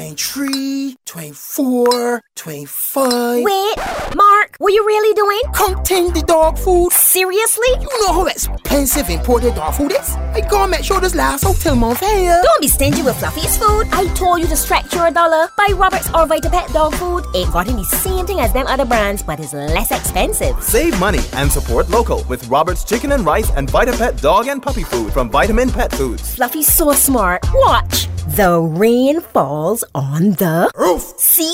23, 24, 25. Wait, Mark, what you really doing? Counting the dog food. Seriously? You know how expensive imported dog food is? I gotta make sure this lasts until month here. Don't be stingy with Fluffy's food. I told you to stretch your dollar. Buy Roberts or VitaPet dog food. It got in the same thing as them other brands, but it's less expensive. Save money and support local with Roberts Chicken and Rice and VitaPet dog and puppy food from Vitamin Pet Foods. Fluffy's so smart. Watch. The rain falls on the roof. See?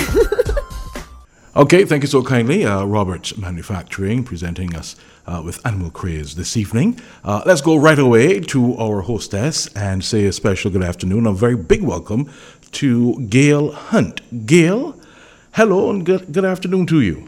Okay, thank you so kindly. Roberts Manufacturing presenting us with Animal Craze this evening. Let's go right away to our hostess and say a special good afternoon, a very big welcome to Gail Hunt. Gail, hello and good afternoon to you.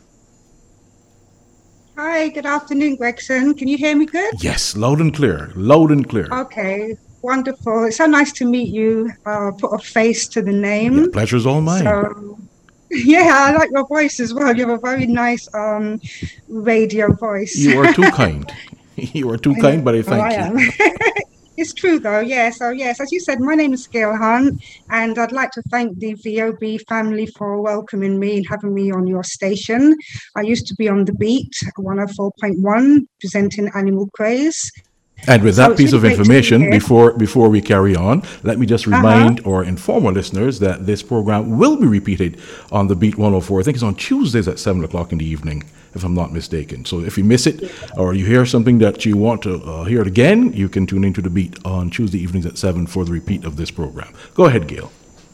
Hi, good afternoon, Gregson. Can you hear me good? Yes, loud and clear, loud and clear. Okay, wonderful. It's so nice to meet you, put a face to the name. Yeah, pleasure's all mine. So, yeah, I like your voice as well. You have a very nice radio voice. You are too kind. You are too kind, but I thank you. It's true, though. Yeah. So, yes, as you said, my name is Gail Hunt, and I'd like to thank the VOB family for welcoming me and having me on your station. I used to be on The Beat, 104.1, presenting Animal Craze. And with that piece of information, before we carry on, let me just remind or inform our listeners that this program will be repeated on The Beat 104. I think it's on Tuesdays at 7 o'clock in the evening, if I'm not mistaken. So if you miss it or you hear something that you want to hear it again, you can tune into The Beat on Tuesday evenings at 7 for the repeat of this program. Go ahead, Gail.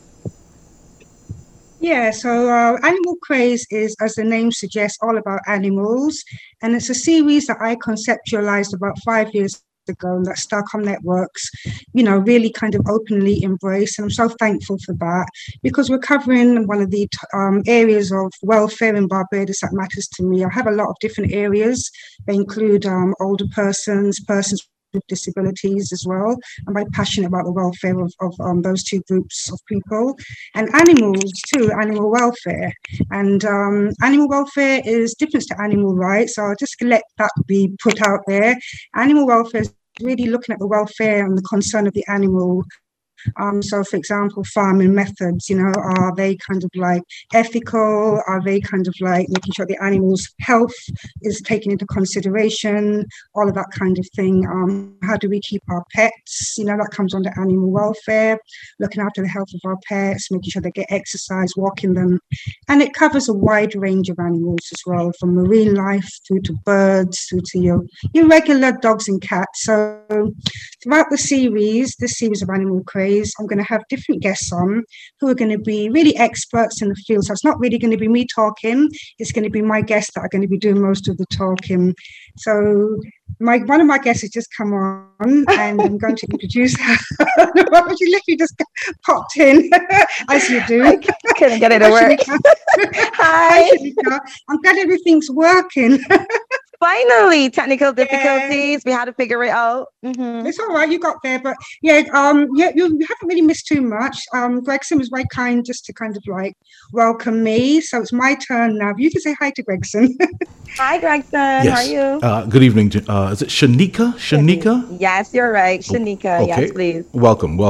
Yeah, so Animal Craze is, as the name suggests, all about animals. And it's a series that I conceptualized about 5 years ago and that Starcom Networks, really kind of openly embrace. And I'm so thankful for that because we're covering one of the areas of welfare in Barbados that matters to me. I have a lot of different areas. They include older persons with disabilities as well. I'm very passionate about the welfare of those two groups of people and animals too, animal welfare. And animal welfare is different to animal rights. So I'll just let that be put out there. Animal welfare is really looking at the welfare and the concern of the animal. So, for example, farming methods, are they kind of like ethical? Are they kind of like making sure the animal's health is taken into consideration? All of that kind of thing. How do we keep our pets? That comes under animal welfare, looking after the health of our pets, making sure they get exercise, walking them. And it covers a wide range of animals as well, from marine life through to birds, through to your regular dogs and cats. So throughout this series of Animal Craze, I'm going to have different guests on who are going to be really experts in the field. So it's not really going to be me talking. It's going to be my guests that are going to be doing most of the talking. So one of my guests has just come on and I'm going to introduce her. She literally just popped in, as you do. I couldn't get it to work. Hi. I'm glad everything's working. Finally, technical difficulties. We had to figure it out. Mm-hmm. It's all right. You got there, but you haven't really missed too much. Gregson was very kind just to kind of like welcome me. So it's my turn now. You can say hi to Gregson. Hi, Gregson. Yes. How are you? Good evening. Is it Shanika? Shanika? Yes, you're right. Shanika. Okay. Yes, please. Welcome.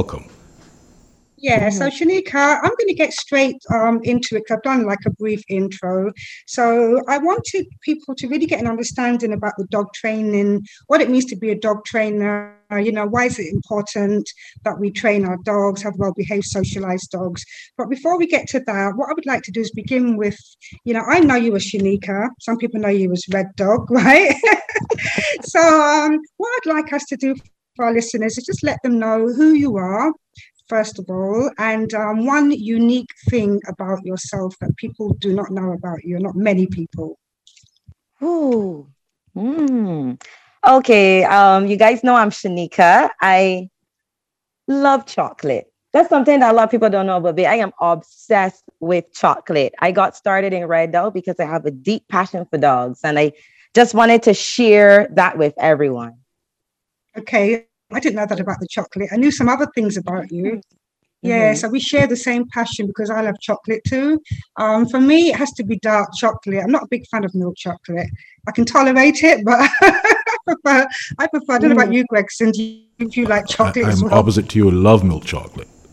Yeah, so Shanika, I'm going to get straight into it because I've done like a brief intro. So I wanted people to really get an understanding about the dog training, what it means to be a dog trainer. Why is it important that we train our dogs, have well-behaved, socialized dogs? But before we get to that, what I would like to do is begin with, I know you as Shanika. Some people know you as Red Dog, right? So what I'd like us to do for our listeners is just let them know who you are, first of all, and one unique thing about yourself that people do not know about you, not many people. Ooh. Okay, you guys know I'm Shanika. I love chocolate. That's something that a lot of people don't know about me. I am obsessed with chocolate. I got started in Red Dog because I have a deep passion for dogs, and I just wanted to share that with everyone. Okay. I didn't know that about the chocolate. I knew some other things about you. Yeah, so we share the same passion because I love chocolate too. For me, it has to be dark chocolate. I'm not a big fan of milk chocolate. I can tolerate it, but I prefer. I don't know about you, Gregson. Do you like chocolate as well? I'm opposite to you. I love milk chocolate.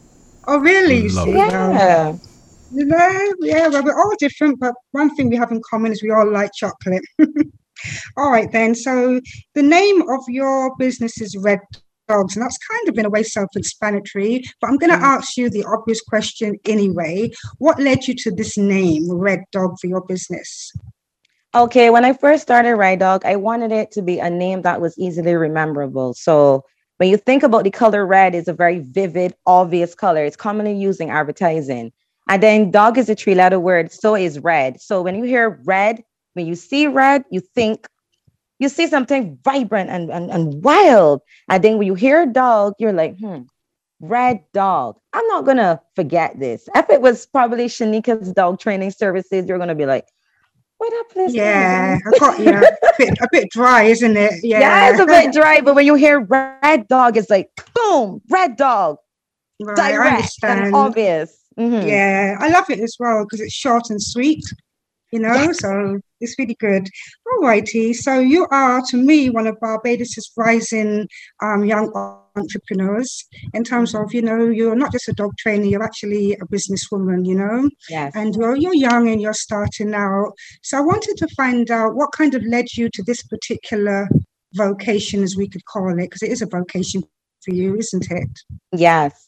Oh, really? You Love see? it. Yeah. Yeah, well, we're all different, but one thing we have in common is we all like chocolate. All right, then. So the name of your business is Red Dogs, and that's kind of in a way self-explanatory, but I'm going to ask you the obvious question anyway. What led you to this name, Red Dog, for your business? Okay, when I first started Red Dog, I wanted it to be a name that was easily rememberable. So when you think about the color red, it's a very vivid, obvious color. It's commonly used in advertising. And then dog is a three-letter word, so is red. So when you hear red, when you see red, you see something vibrant and wild. And then when you hear dog, you're like, Red Dog. I'm not going to forget this. If it was probably Shanika's dog training services, you're going to be like, what up, this? Yeah, I got you. A bit dry, isn't it? Yeah, it's a bit dry. But when you hear Red Dog, it's like, boom, Red Dog. Right, Direct I understand. and obvious. Mm-hmm. Yeah, I love it as well because it's short and sweet, Yes. so it's really good. All righty. So you are, to me, one of Barbados's rising young entrepreneurs in terms of, you're not just a dog trainer, you're actually a businesswoman, Yes. and you're young and you're starting out. So I wanted to find out what kind of led you to this particular vocation, as we could call it, because it is a vocation for you, isn't it? Yes.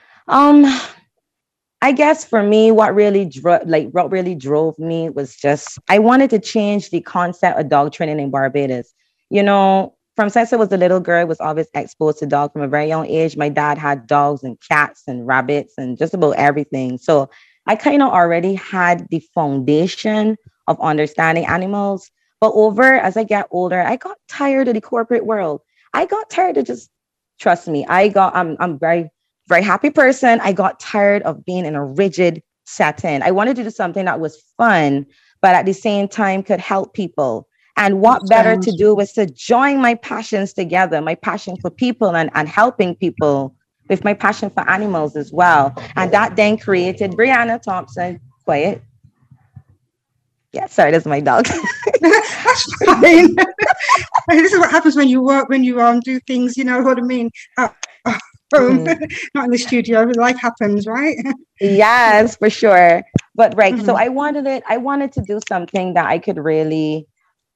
I guess for me, what really drove me was just I wanted to change the concept of dog training in Barbados. From since I was a little girl, I was always exposed to dogs from a very young age. My dad had dogs and cats and rabbits and just about everything. So I kind of already had the foundation of understanding animals. But as I get older, I got tired of the corporate world. I got tired of just trust me. I'm very very happy person. I got tired of being in a rigid setting. I wanted to do something that was fun, but at the same time could help people. And what better to do was to join my passions together, my passion for people and helping people with my passion for animals as well. And that then created Brianna Thompson. Quiet. Yeah, sorry, that's my dog. That's fine. This is what happens when you work, when you do things, you know what I mean? Not in the studio, life happens, right? Yes, for sure. But right, so I wanted to do something that I could really,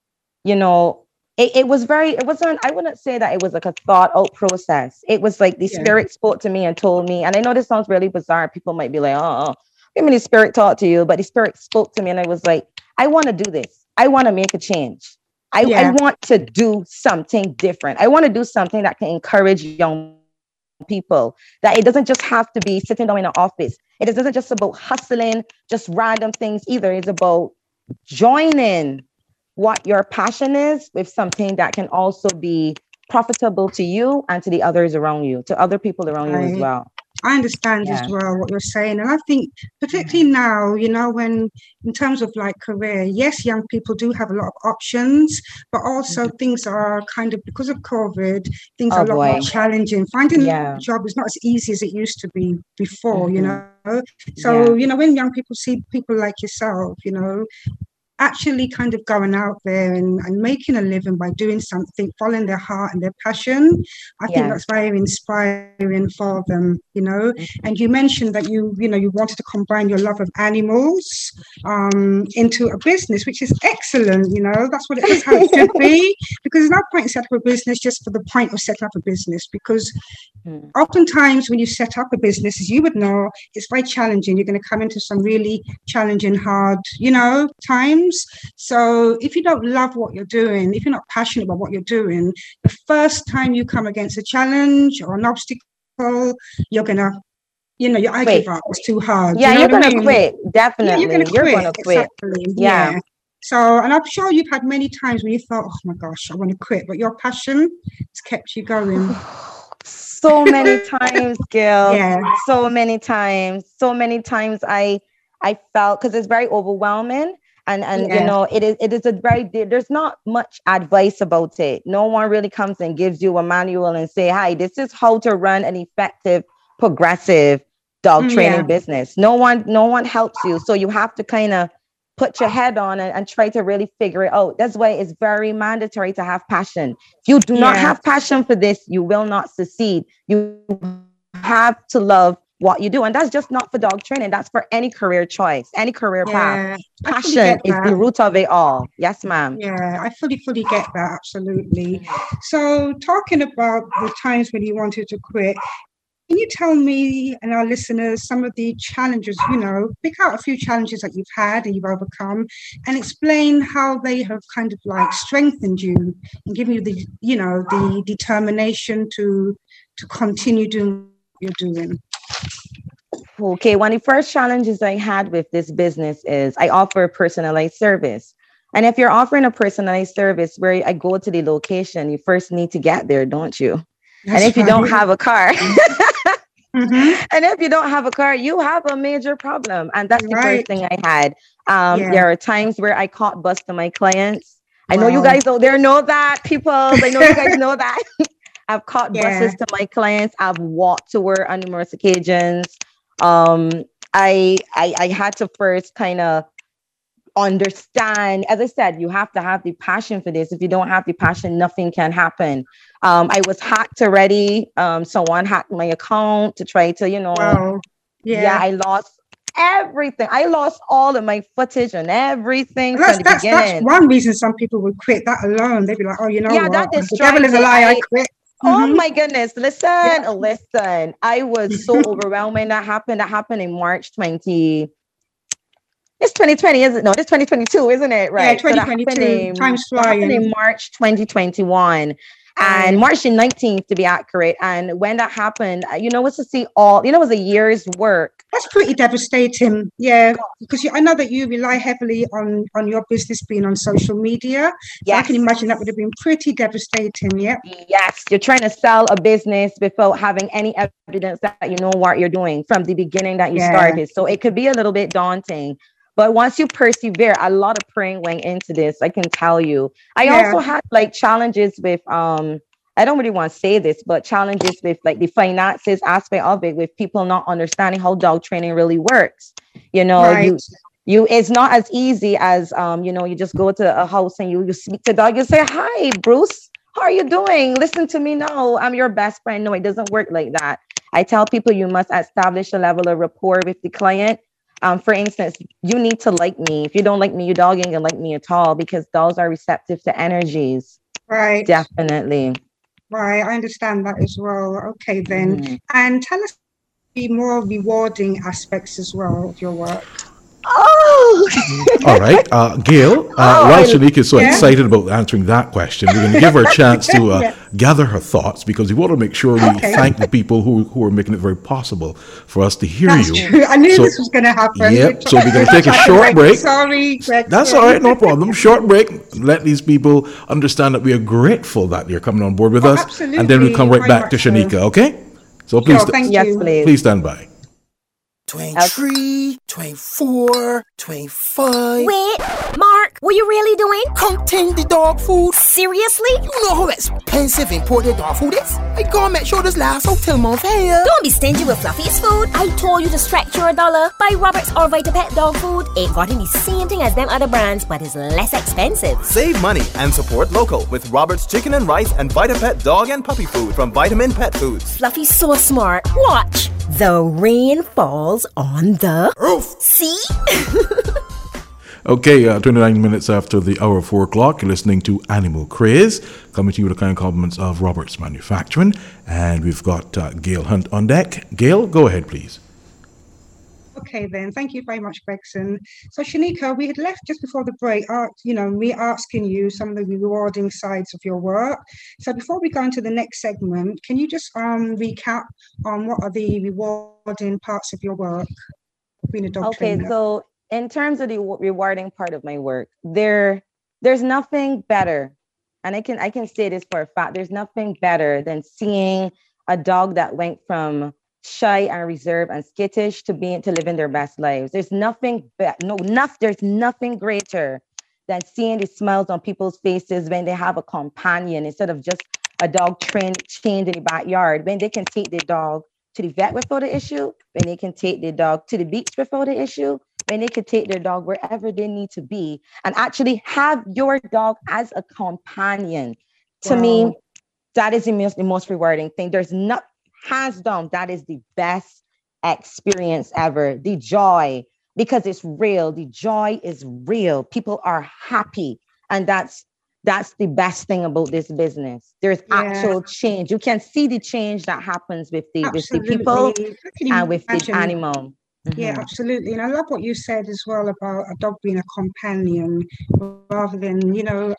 it wasn't, I wouldn't say that it was like a thought out process. It was like the spirit spoke to me and told me, and I know this sounds really bizarre. People might be like, oh, I mean, the spirit talked to you, but the spirit spoke to me and I was like, I want to do this. I want to make a change. I want to do something different. I want to do something that can encourage young people, that it doesn't just have to be sitting down in an office. It isn't just about hustling, just random things either. It's about joining what your passion is with something that can also be profitable to you and to the others around you, to other people around you as well. I understand as well what you're saying. And I think particularly now, when in terms of like career, yes, young people do have a lot of options, but also things are kind of, because of COVID, things are a lot more challenging. Finding a job is not as easy as it used to be before, So, when young people see people like yourself, actually kind of going out there and making a living by doing something, following their heart and their passion. I think that's very inspiring for them, And you mentioned that you wanted to combine your love of animals into a business, which is excellent, That's what it is, how it should be. Because there's no point in setting up a business just for the point of setting up a business. Because oftentimes when you set up a business, as you would know, it's very challenging. You're going to come into some really challenging, hard, times. So if you don't love what you're doing, if you're not passionate about what you're doing, the first time you come against a challenge or an obstacle, you're gonna, I give up. It's too hard. Yeah, you're gonna quit. Definitely, you're gonna quit. Exactly. Yeah. So, and I'm sure you've had many times when you thought, "Oh my gosh, I want to quit," but your passion has kept you going. So many times, Gil. So many times. I felt, because it's very overwhelming. And it is a very, there's not much advice about it. No one really comes and gives you a manual and say, hi, this is how to run an effective, progressive dog training business. No one helps you. So you have to kind of put your head on and try to really figure it out. That's why it's very mandatory to have passion. If you do not have passion for this, you will not succeed. You have to love what you do. And that's just not for dog training. That's for any career choice, any career path. Passion is the root of it all. Yes, ma'am. Yeah, I fully get that. Absolutely. So talking about the times when you wanted to quit, can you tell me and our listeners some of the challenges, pick out a few challenges that you've had and you've overcome and explain how they have kind of like strengthened you and given you the determination to continue doing what you're doing? Okay, one of the first challenges I had with this business is I offer personalized service. And if you're offering a personalized service where I go to the location, you first need to get there, don't you? And if you don't have a car, and if you don't have a car, you have a major problem. And that's the first thing I had. There are times where I caught bus to my clients. I know you guys out there know that, people. I know you guys know that. I've caught buses to my clients. I've walked to work on numerous occasions. I had to first kind of understand, as I said, you have to have the passion for this. If you don't have the passion, nothing can happen. I was hacked already. Someone hacked my account to try to, I lost everything. I lost all of my footage and everything from the beginning. That's one reason some people would quit. That alone, they'd be like, oh, what? The devil is a lie. I quit. Oh my goodness. Listen. I was so overwhelmed when that happened. That happened in March 20. It's 2020, isn't it? No, it's 2022, isn't it? Right. Yeah, 2022. Time's flying. In March 2021. And March 19th, to be accurate. And when that happened, it was to see it was a year's work. That's pretty devastating. Yeah, because I know that you rely heavily on your business being on social media. So I can imagine that would have been pretty devastating. Yeah. Yes, you're trying to sell a business without having any evidence that you know what you're doing from the beginning that you started. So it could be a little bit daunting. But once you persevere, a lot of praying went into this, I can tell you. I also had challenges with, I don't really want to say this, but challenges with the finances aspect of it, with people not understanding how dog training really works. It's not as easy as, you just go to a house and you speak to the dog, you say, hi, Bruce, how are you doing? Listen to me now. I'm your best friend. No, it doesn't work like that. I tell people you must establish a level of rapport with the client. For instance, you need to like me. If you don't like me, your dog ain't gonna like me at all, because dogs are receptive to energies. Right. Definitely. Right. I understand that as well. Okay, then. And tell us the more rewarding aspects as well of your work. All right, Gail, while Shanika is so excited about answering that question, we're going to give her a chance to gather her thoughts, because we want to make sure we thank the people who are making it very possible for us to hear you. True. I knew this was going to happen. Yep, so we're going to take a short break. Sorry, Greg. That's all right, no problem. Short break. Let these people understand that we are grateful that you're coming on board with us. Absolutely. And then we'll come right back to Shanika, okay? So please, please stand by. 23, 24, 25. Wait, Mark, what you really doing? Counting the dog food. Seriously? You know how expensive imported dog food is? I gotta make sure this lasts until month here. Don't be stingy with Fluffy's food. I told you to stretch your dollar. Buy Roberts or VitaPet dog food. It got in the same thing as them other brands, but it's less expensive. Save money and support local with Robert's Chicken and Rice and VitaPet dog and puppy food from Vitamin Pet Foods. Fluffy's so smart. Watch. The rain falls on the roof. See? Okay, 29 minutes after the hour of 4 o'clock, you're listening to Animal Craze, coming to you with the kind compliments of Roberts Manufacturing. And we've got Gail Hunt on deck. Gail, go ahead, please. Okay, then. Thank you very much, Gregson. So, Shanika, we had left just before the break, me asking you some of the rewarding sides of your work. So before we go into the next segment, can you just recap on what are the rewarding parts of your work being a dog trainer? So in terms of the rewarding part of my work, there's nothing better, and I can say this for a fact, there's nothing better than seeing a dog that went from shy and reserved and skittish to living their best lives. There's nothing there's nothing greater than seeing the smiles on people's faces when they have a companion instead of just a dog chained in the backyard, when they can take their dog to the vet without an issue, when they can take their dog to the beach without an issue, when they can take their dog wherever they need to be and actually have your dog as a companion. To me, that is the most rewarding thing. There's not, hands down, that is the best experience ever. The joy, because it's real. The joy is real. People are happy. And that's the best thing about this business. There's actual change. You can see the change that happens with the people and with the animal. Yeah, absolutely. And I love what you said as well about a dog being a companion rather than,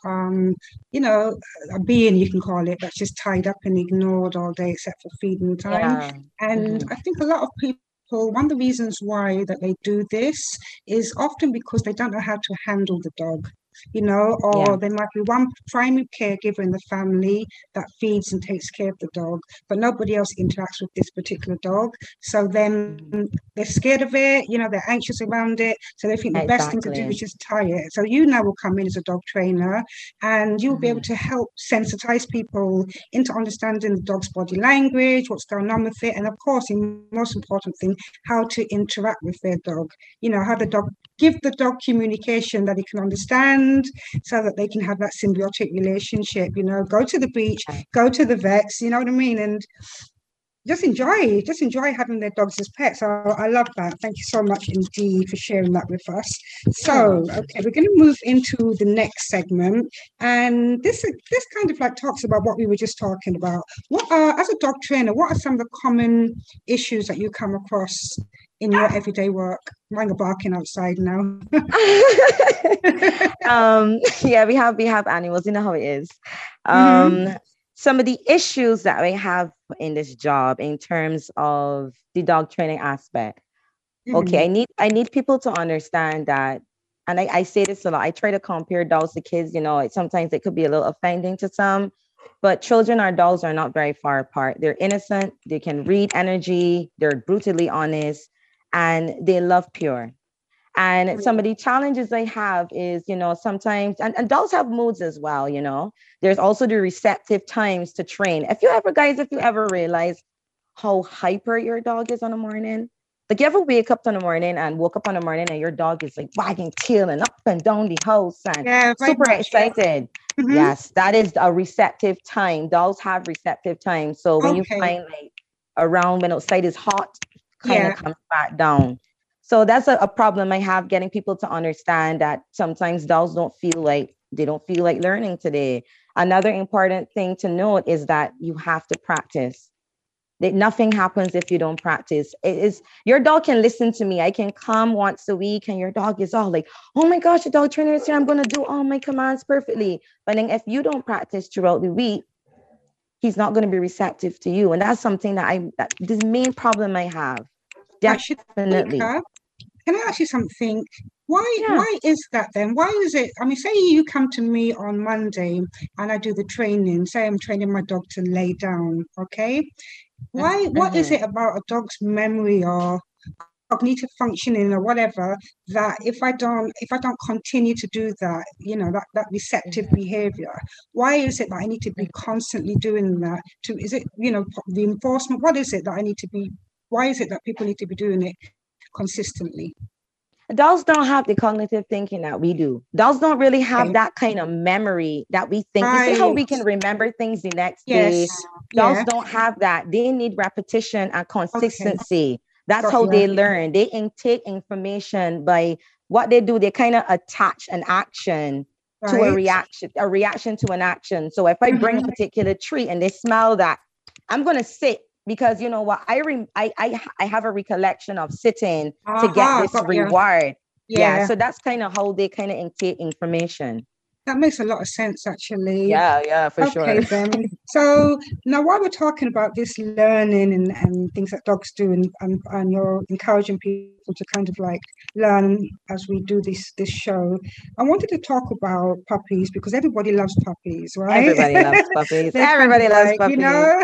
a being, you can call it, that's just tied up and ignored all day except for feeding time. And I think a lot of people, one of the reasons why that they do this is often because they don't know how to handle the dog. Or there might be one primary caregiver in the family that feeds and takes care of the dog, but nobody else interacts with this particular dog. So then they're scared of it, they're anxious around it. So they think the best thing to do is just tie it. So you now will come in as a dog trainer and you'll be able to help sensitize people into understanding the dog's body language, what's going on with it. And of course, the most important thing, how to interact with their dog, how the dog, give the dog communication that it can understand, so that they can have that symbiotic relationship, go to the beach, go to the vets, you know what I mean? And just enjoy having their dogs as pets. So I love that. Thank you so much indeed for sharing that with us. So, okay, we're going to move into the next segment. And this kind of like talks about what we were just talking about. As a dog trainer, what are some of the common issues that you come across in your everyday work? Mine are barking outside now. We have animals. You know how it is. Some of the issues that we have in this job in terms of the dog training aspect. Okay, I need people to understand that, and I say this a lot. I try to compare dogs to kids. Sometimes it could be a little offending to some, but children or dogs are not very far apart. They're innocent. They can read energy. They're brutally honest, and they love pure. And some of the challenges I have is, sometimes, and dogs have moods as well, There's also the receptive times to train. If you ever realize how hyper your dog is on the morning, like you ever woke up in the morning and your dog is like wagging tail and up and down the house and super excited. Yes, that is a receptive time. Dogs have receptive time. So when you find like around when outside is hot, kind of comes back down. So that's a problem I have, getting people to understand that sometimes dogs don't feel like learning today. Another important thing to note is that you have to practice. That nothing happens if you don't practice. Your dog can listen to me. I can come once a week and your dog is all like, oh my gosh, the dog trainer is here. I'm going to do all my commands perfectly. But then if you don't practice throughout the week, he's not going to be receptive to you. And that's something that this main problem I have. Definitely. Can I ask you something? Why is that then? Why is it? I mean, say you come to me on Monday and I do the training. Say I'm training my dog to lay down. Okay. Why? What is it about a dog's memory or cognitive functioning or whatever that if I don't continue to do that, that receptive behavior? Why is it that I need to be constantly doing that? Is it reinforcement? What is it that I need to be? Why is it that people need to be doing it consistently? Dogs don't have the cognitive thinking that we do. Dogs don't really have that kind of memory that we think. You see how we can remember things the next day? Dogs don't have that. They need repetition and consistency. That's how they learn. They intake information by what they do. They kind of attach an action to a reaction to an action. So if I bring a particular treat and they smell that, I'm going to sit. Because you know what, I have a recollection of sitting to get this reward. So that's kind of how they kind of intake information. That makes a lot of sense, actually. Yeah, for sure. Okay, then. So now while we're talking about this learning and things that dogs do and you're encouraging people to kind of like learn as we do this show, I wanted to talk about puppies because everybody loves puppies, right? Everybody loves puppies. Everybody loves puppies.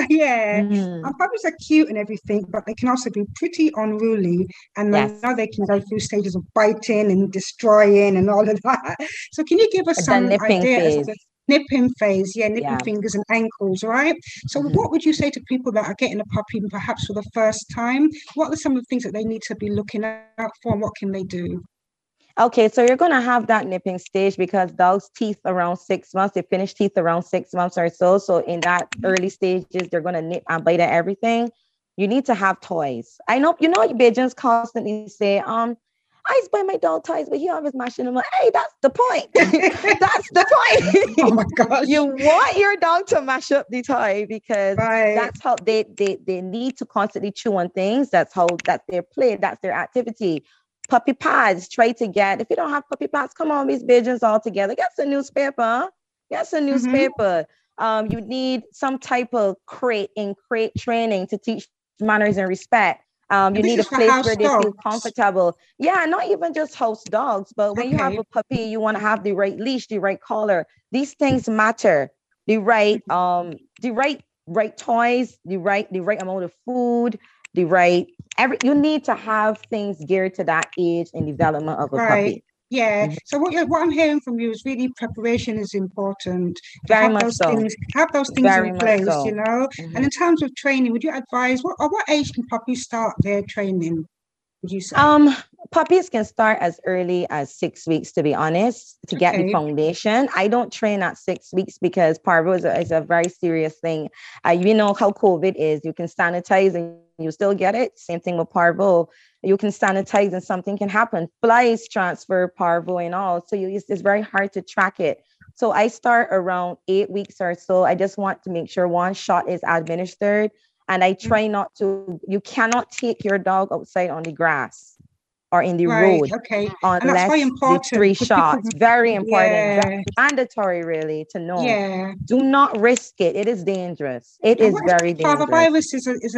And puppies are cute and everything, but they can also be pretty unruly. And I know they can go through stages of biting and destroying and all of that. So can you give us some ideas? Nipping phase, nipping fingers and ankles, right? So what would you say to people that are getting a puppy perhaps for the first time? What are some of the things that they need to be looking out for and what can they do? Okay, so you're going to have that nipping stage because dogs' teeth around 6 months, they finish teeth around 6 months or so. So in that early stages, they're going to nip and bite at everything. You need to have toys. I know, Bajans constantly say, I used to buy my dog toys, but he always mashing them. Like, hey, that's the point. That's the point. Oh my gosh. You want your dog to mash up the toy because Right. that's how they need to constantly chew on things. That's their play. That's their activity. Puppy pads, try to get, if you don't have puppy pads, come on, these Bajans all together. Get some newspaper. You need some type of crate training to teach manners and respect. You need a place where they feel comfortable. Yeah, not even just house dogs, but when you have a puppy, you want to have the right leash, the right collar. These things matter. The right toys, the right amount of food, you need to have things geared to that age and development of a puppy. Yeah. So what I'm hearing from you is really preparation is important. Very much so. Have those things Very in place, much so. And in terms of training, would you advise what age can puppies start their training? Would you say? Puppies can start as early as 6 weeks, to be honest, to get the foundation. I don't train at 6 weeks because parvo is a very serious thing. You know how COVID is. You can sanitize and you still get it. Same thing with parvo. You can sanitize and something can happen. Flies transfer parvo and all. So it's very hard to track it. So I start around 8 weeks or so. I just want to make sure one shot is administered. And I try you cannot take your dog outside on the grass or in the road unless the 3 shots. Very important. Yeah. Very mandatory, really, to know. Yeah. Do not risk it. It is dangerous. It is very dangerous. Parvovirus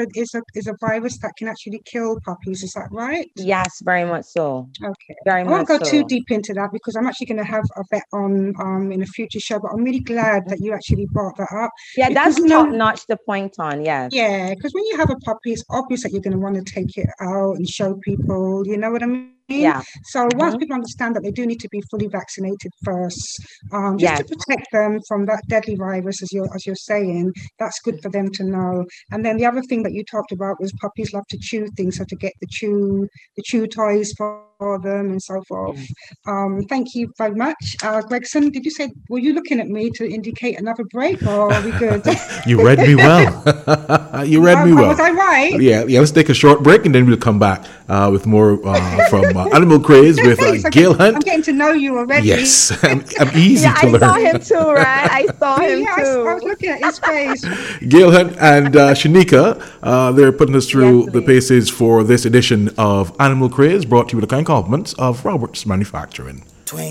is a virus that can actually kill puppies. Is that right? Yes, very much so. Okay. Very much so. I won't go too deep into that because I'm actually going to have a vet on in a future show. But I'm really glad that you actually brought that up. Yeah, that's top notch. The point on. Yes. Yeah, because when you have a puppy, it's obvious that you're going to want to take it out and show people. You know what I mean? Yeah. So once people understand that they do need to be fully vaccinated first, just to protect them from that deadly virus, as you're saying, that's good for them to know. And then the other thing that you talked about was puppies love to chew things, so to get the chew toys for them and so forth. Thank you very much, Gregson. Did you say, were you looking at me to indicate another break, or are we good? You read me well. You read me well. Was I right? Yeah. Let's take a short break and then we'll come back with more from Animal Craze with Gail Hunt. I'm getting to know you already. Yes, I'm easy to learn. I saw him too, right? I saw him too. I was looking at his face. Gail Hunt and Shanika, they're putting us through the paces for this edition of Animal Craze, brought to you with the kind compliments of Roberts Manufacturing.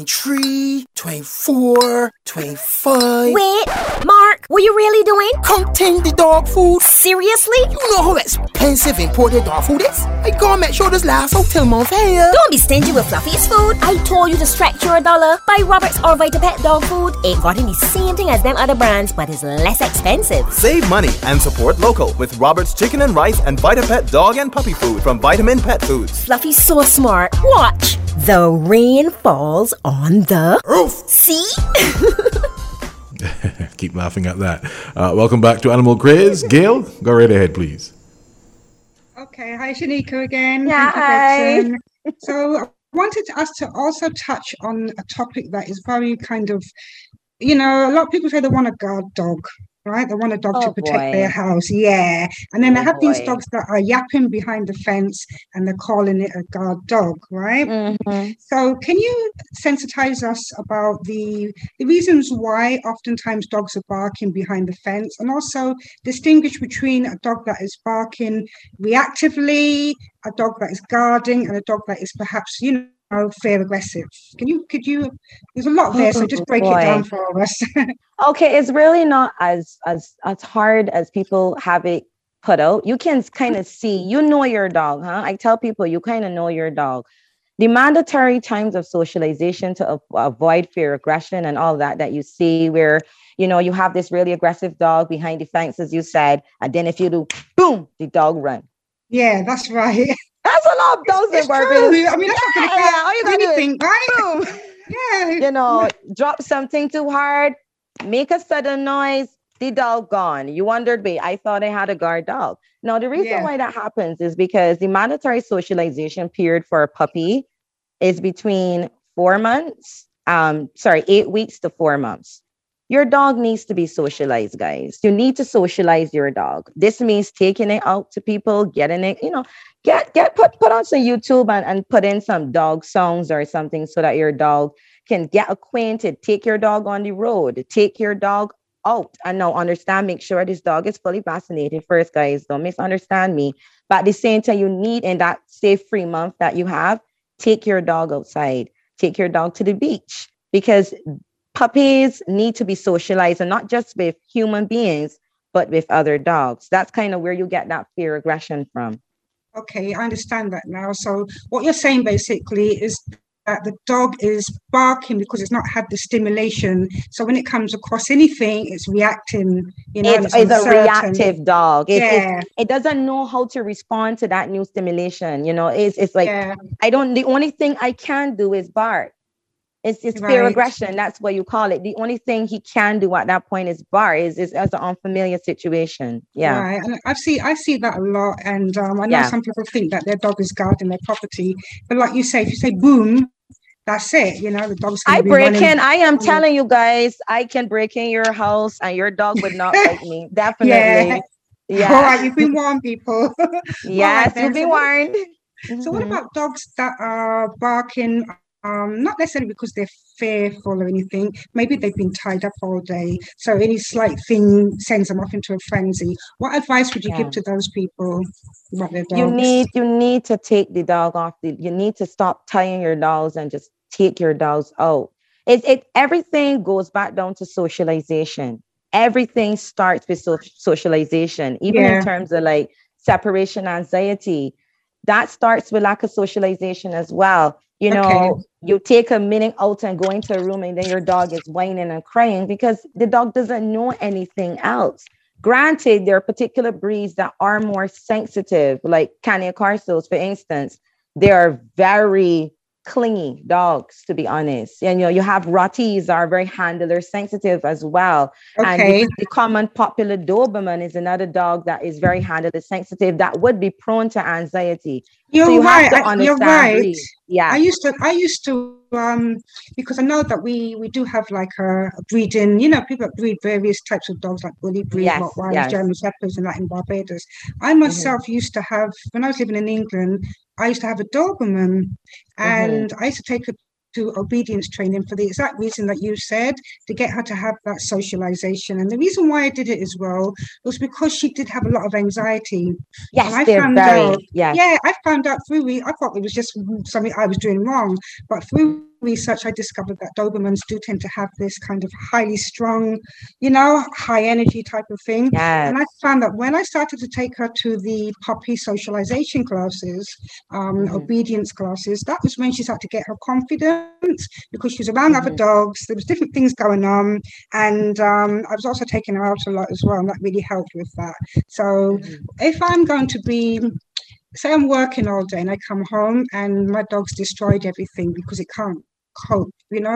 23, 24, 25. Wait, Mark, what you really doing? Counting the dog food. Seriously? You know how expensive imported dog food is? I gotta make sure this lasts until month here. Don't be stingy with Fluffy's food. I told you to stretch your dollar. Buy Roberts or VitaPet dog food. It got in the same thing as them other brands, but it's less expensive. Save money and support local with Robert's Chicken and Rice and VitaPet dog and puppy food from Vitamin Pet Foods. Fluffy's so smart. Watch. The rain falls on the roof. See? Keep laughing at that. Welcome back to Animal Craze. Gail, go right ahead, please. Okay. Hi, Shanika again. Yeah, hi. So I wanted us to also touch on a topic that is very kind of, a lot of people say they want a guard dog. Right, they want a dog to protect their house, and then they have these dogs that are yapping behind the fence, and they're calling it a guard dog, right? Mm-hmm. So, can you sensitize us about the reasons why oftentimes dogs are barking behind the fence, and also distinguish between a dog that is barking reactively, a dog that is guarding, and a dog that is perhaps, fair aggressive? Could you there's a lot there, so just break it down for us. Okay, it's really not as hard as people have it put out. You can kind of see, your dog, huh? I tell people you kind of know your dog. The mandatory times of socialization to avoid fear, aggression, and all that you see where, you have this really aggressive dog behind the fence, as you said, and then if you do, boom, the dog run. Yeah, that's right. That's a lot of dogs in Barbados. I mean, that's not going to all you gotta anything, do right? Boom. Yeah. Drop something too hard, make a sudden noise, the dog gone. You wondered, wait, I thought I had a guard dog. No, the reason why that happens is because the mandatory socialization period for a puppy is between 8 weeks to 4 months. Your dog needs to be socialized, guys. You need to socialize your dog. This means taking it out to people, getting it, put on some YouTube and put in some dog songs or something so that your dog can get acquainted. Take your dog on the road. Take your dog out. And now understand, make sure this dog is fully vaccinated first, guys. Don't misunderstand me. But at the same time, you need, in that safe free month that you have, take your dog outside. Take your dog to the beach, because puppies need to be socialized, and not just with human beings, but with other dogs. That's kind of where you get that fear aggression from. Okay, I understand that now. So what you're saying basically is that the dog is barking because it's not had the stimulation. So when it comes across anything, it's reacting. It's a reactive dog. It doesn't know how to respond to that new stimulation. It's like, the only thing I can do is bark. It's fear aggression. That's what you call it. The only thing he can do at that point is bark. Is as an unfamiliar situation. Yeah. Right. And I see that a lot. And I know some people think that their dog is guarding their property. But like you say, if you say boom, that's it. The dog's going to be running. I am telling you guys, I can break in your house and your dog would not bite me. Definitely. Yeah. All right. You've been warned, people. Yes, you've been warned. So what about dogs that are barking? Not necessarily because they're fearful or anything. Maybe they've been tied up all day, so any slight thing sends them off into a frenzy. What advice would you give to those people about their dogs? You need to take the dog off. You need to stop tying your dogs and just take your dogs out. Everything goes back down to socialization. Everything starts with socialization, even in terms of like separation anxiety. That starts with lack of socialization as well. You take a minute out and go into a room and then your dog is whining and crying because the dog doesn't know anything else. Granted, there are particular breeds that are more sensitive, like Canis Corsos, for instance. They are very clingy dogs, to be honest. And you have Rotties are very handler sensitive as well. Okay. And the common popular Doberman is another dog that is very handler sensitive that would be prone to anxiety. You're right. You're right. Breed. Yeah. I used to because I know that we do have like a breeding, people that breed various types of dogs like bully breed, Rottweilers, German Shepherds, and that in Barbados. I myself used to have, when I was living in England, I used to have a Doberman, and I used to take her to obedience training for the exact reason that you said, to get her to have that socialization. And the reason why I did it as well was because she did have a lot of anxiety. Yes, I found out through, I thought it was just something I was doing wrong, but through research, I discovered that Dobermans do tend to have this kind of highly strung, high energy type of thing. Yes. And I found that when I started to take her to the puppy socialization classes, obedience classes, that was when she started to get her confidence, because she was around other dogs. There was different things going on. And I was also taking her out a lot as well. And that really helped with that. So if I'm going to be, say I'm working all day and I come home and my dog's destroyed everything because it can't cope,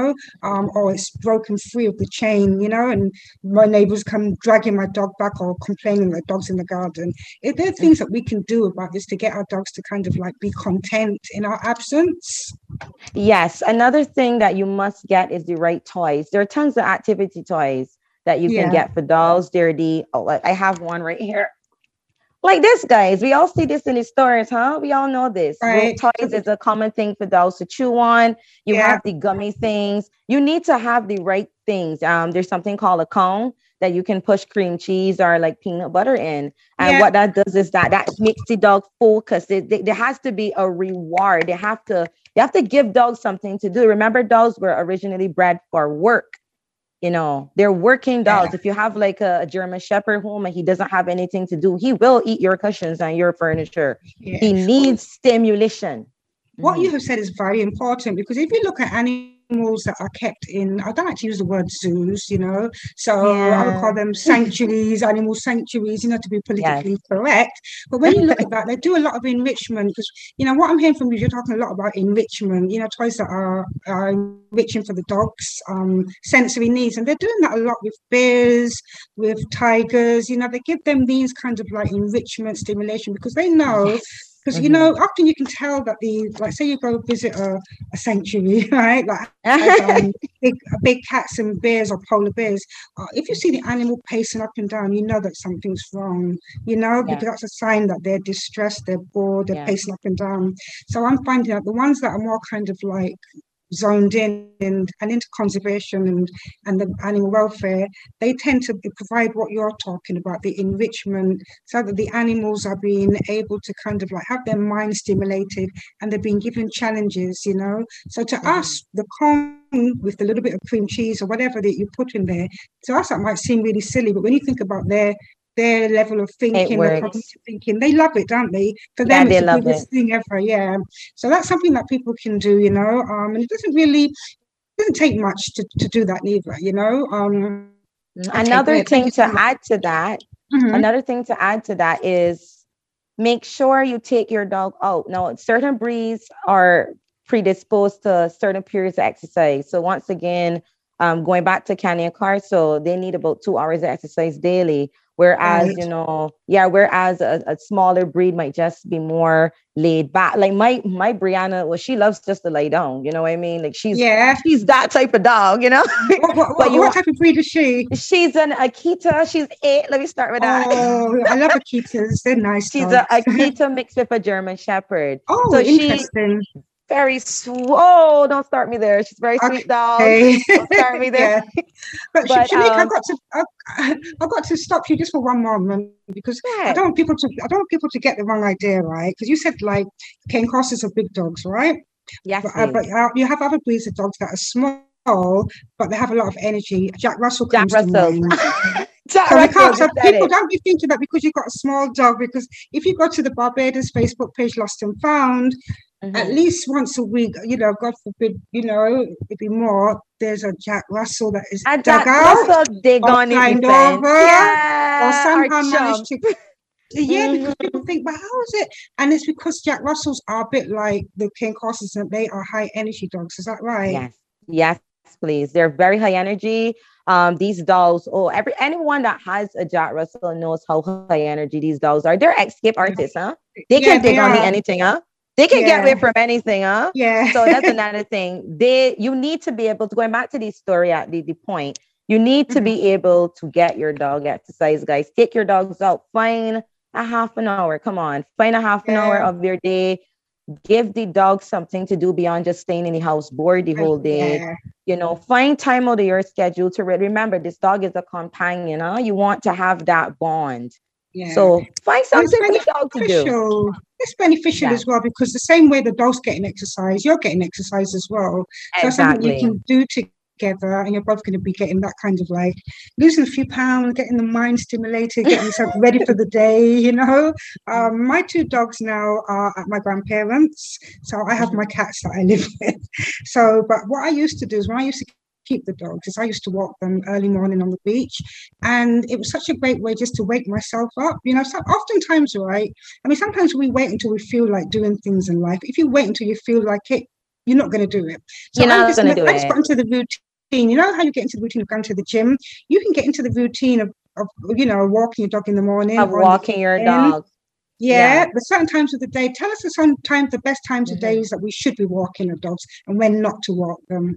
or it's broken free of the chain, and my neighbors come dragging my dog back or complaining that the dog's in the garden. If there are things that we can do about this to get our dogs to kind of like be content in our absence. Yes. Another thing that you must get is the right toys. There are tons of activity toys that you can get for dogs. I have one right here. Like this, guys. We all see this in the stores, huh? We all know this. Right. Toys is a common thing for dogs to chew on. You have the gummy things. You need to have the right things. There's something called a cone that you can push cream cheese or like peanut butter in. And what that does is that makes the dog focus. There has to be a reward. You have to give dogs something to do. Remember, dogs were originally bred for work. They're working dogs. Yeah. If you have like a German Shepherd home and he doesn't have anything to do, he will eat your cushions and your furniture. Yeah. He needs stimulation. What you have said is very important, because if you look at animals that are kept in, I don't actually use the word zoos, so I would call them sanctuaries, animal sanctuaries, to be politically correct. But when you look at that, they do a lot of enrichment, because, what I'm hearing from you, you're talking a lot about enrichment, toys that are enriching for the dogs' sensory needs. And they're doing that a lot with bears, with tigers, they give them these kind of like enrichment, stimulation, because they know Because you know, often you can tell that say you go visit a sanctuary, right? Like big cats and bears or polar bears. If you see the animal pacing up and down, you know that something's wrong. You know, because that's a sign that they're distressed, they're bored, they're pacing up and down. So I'm finding out the ones that are more kind of like zoned in and into conservation and the animal welfare, they tend to provide what you're talking about, the enrichment, so that the animals are being able to kind of like have their mind stimulated and they're being given challenges, you know. So to us, the corn with a little bit of cream cheese or whatever that you put in there, to us that might seem really silly, but when you think about their level of thinking, their cognitive thinking, they love it, don't they? For them, it's the biggest thing ever. Yeah. So that's something that people can do, you know. And it doesn't take much to do that either, you know. Another thing to add to that is make sure you take your dog out. Now, certain breeds are predisposed to certain periods of exercise. So once again, going back to Canny and Carso, they need about 2 hours of exercise daily. Whereas, you know, whereas a smaller breed might just be more laid back. Like my Brianna, well, she loves just to lay down. You know what I mean? Like she's that type of dog, you know. What type of breed is she? She's an Akita. She's 8. Let me start with that. Oh, I love Akitas. They're nice. She's an Akita mixed with a German Shepherd. Oh, so interesting. Very slow. Don't start me there. She's very sweet dog. Don't start me there. But Shanika, I've got to stop you just for one moment because I don't want people to get the wrong idea, right? Because you said like cane crosses are big dogs, right? Yes. But you have other breeds of dogs that are small, but they have a lot of energy. Jack Russell comes to mind. People don't be thinking that because you've got a small dog, because if you go to the Barbados Facebook page Lost and Found, at least once a week, you know, God forbid, you know, it'd be more, there's a Jack Russell that is dug out or climbed over or somehow managed to because people think, but how is it? And it's because Jack Russells are a bit like the cane crosses and they are high energy dogs. Is that right? Yes, please. They're very high energy. These dogs, anyone that has a Jack Russell knows how high energy these dogs are. They're escape artists, huh? They can dig on anything, huh? They can get away from anything, huh? Yeah. So that's another thing. You need to be able to, going back to the story at the point, you need to be able to get your dog exercise, guys. Take your dogs out. Find a half an hour. Come on. Find a half an hour of your day. Give the dog something to do beyond just staying in the house bored the whole day. Yeah. You know, find time out of your schedule to remember this dog is a companion. Huh? You want to have that bond. Yeah. So find something for the dog to do. It's beneficial as well because the same way the dog's getting exercise, you're getting exercise as well. So something you can do together, and you're both going to be getting that kind of like losing a few pounds, getting the mind stimulated, getting yourself ready for the day. You know, my 2 dogs now are at my grandparents', so I have my cats that I live with. So, but what I used to do is when I used to keep the dogs is I used to walk them early morning on the beach, and it was such a great way just to wake myself up, you know. So oftentimes, right, I mean, sometimes we wait until we feel like doing things in life. If you wait until you feel like it, you're not going to do it. So I just got into the routine. You know how you get into the routine of going to the gym? You can get into the routine of you know, walking your dog in the morning, of walking your dog. Yeah, but certain times of the day, tell us the best times of days that we should be walking our dogs and when not to walk them.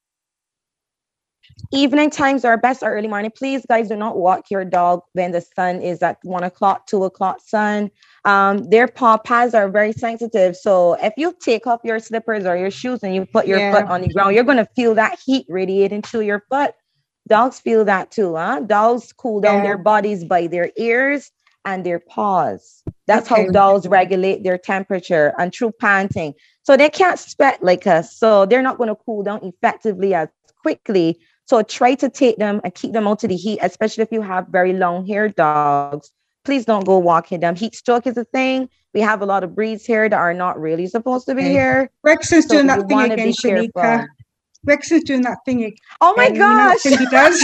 Evening times are best, or early morning. Please, guys, do not walk your dog when the sun is at 1 o'clock, 2 o'clock sun. Their paws are very sensitive. So if you take off your slippers or your shoes and you put your foot on the ground, you're going to feel that heat radiating through your foot. Dogs feel that too, huh? Dogs cool down their bodies by their ears and their paws. That's how dogs regulate their temperature and through panting. So they can't sweat like us. So they're not going to cool down effectively as quickly. So try to take them and keep them out of the heat, especially if you have very long haired dogs. Please don't go walking them. Heat stroke is a thing. We have a lot of breeds here that are not really supposed to be here. Rex is doing that thing again, Shanika. Rex is doing that thing again. Oh my gosh. You know, he does.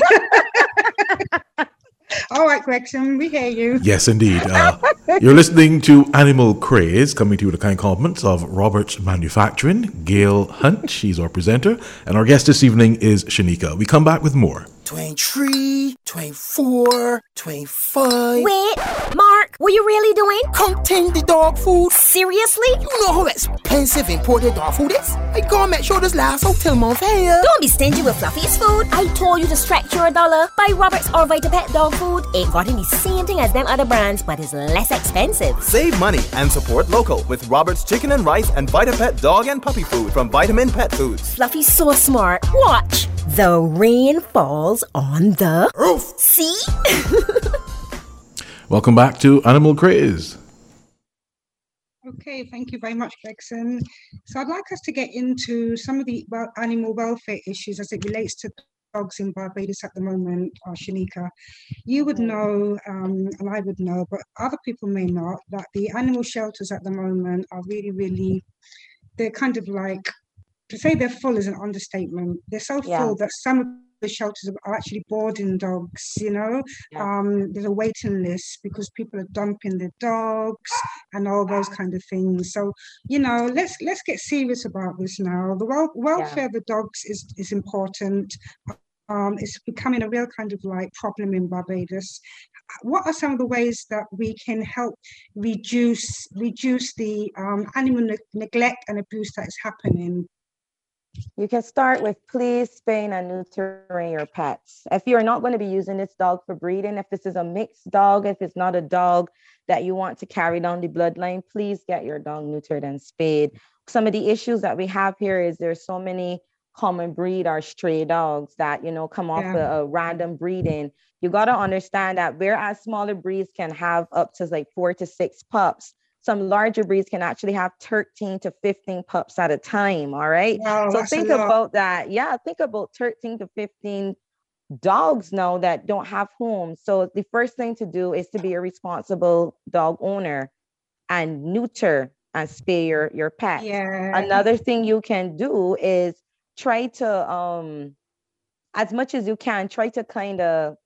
All right, Gregson, we hear you. Yes, indeed. You're listening to Animal Craze, coming to you with the kind compliments of Roberts Manufacturing. Gail Hunt, she's our presenter, and our guest this evening is Shanika. We come back with more. 23, 24, 25. Wait, Mark, what you really doing? Counting the dog food. Seriously? You know how expensive imported dog food is? I gotta make sure this lasts until month here. Don't be stingy with Fluffy's food. I told you to stretch your dollar. Buy Roberts or VitaPet dog food. Ain't got any same thing as them other brands, but it's less expensive. Save money and support local with Robert's Chicken and Rice and VitaPet Dog and Puppy Food from Vitamin Pet Foods. Fluffy's so smart. Watch. The rain falls on the roof. See? Welcome back to Animal Craze. Okay, thank you very much, Gregson. So I'd like us to get into some of the animal welfare issues as it relates to dogs in Barbados at the moment, Shanika. You would know, and I would know, but other people may not, that the animal shelters at the moment are really, they're kind of like, to say they're full is an understatement. They're so full that some of the shelters are actually boarding dogs, you know. There's a waiting list because people are dumping their dogs and all those kind of things. So, you know, let's get serious about this now. The welfare of the dogs is important. It's becoming a real kind of like problem in Barbados. What are some of the ways that we can help reduce the animal neglect and abuse that is happening? You can start with please spaying and neutering your pets. If you're not going to be using this dog for breeding, if this is a mixed dog, if it's not a dog that you want to carry down the bloodline, please get your dog neutered and spayed. Some of the issues that we have here is there's so many common breed or stray dogs that, you know, come off a random breeding. You got to understand that whereas smaller breeds can have up to like 4 to 6 pups, some larger breeds can actually have 13 to 15 pups at a time. All right. Wow, so think about that. Yeah. Think about 13 to 15 dogs now that don't have homes. So the first thing to do is to be a responsible dog owner and neuter and spay your pet. Yeah. Another thing you can do is try to, as much as you can, try to kind of,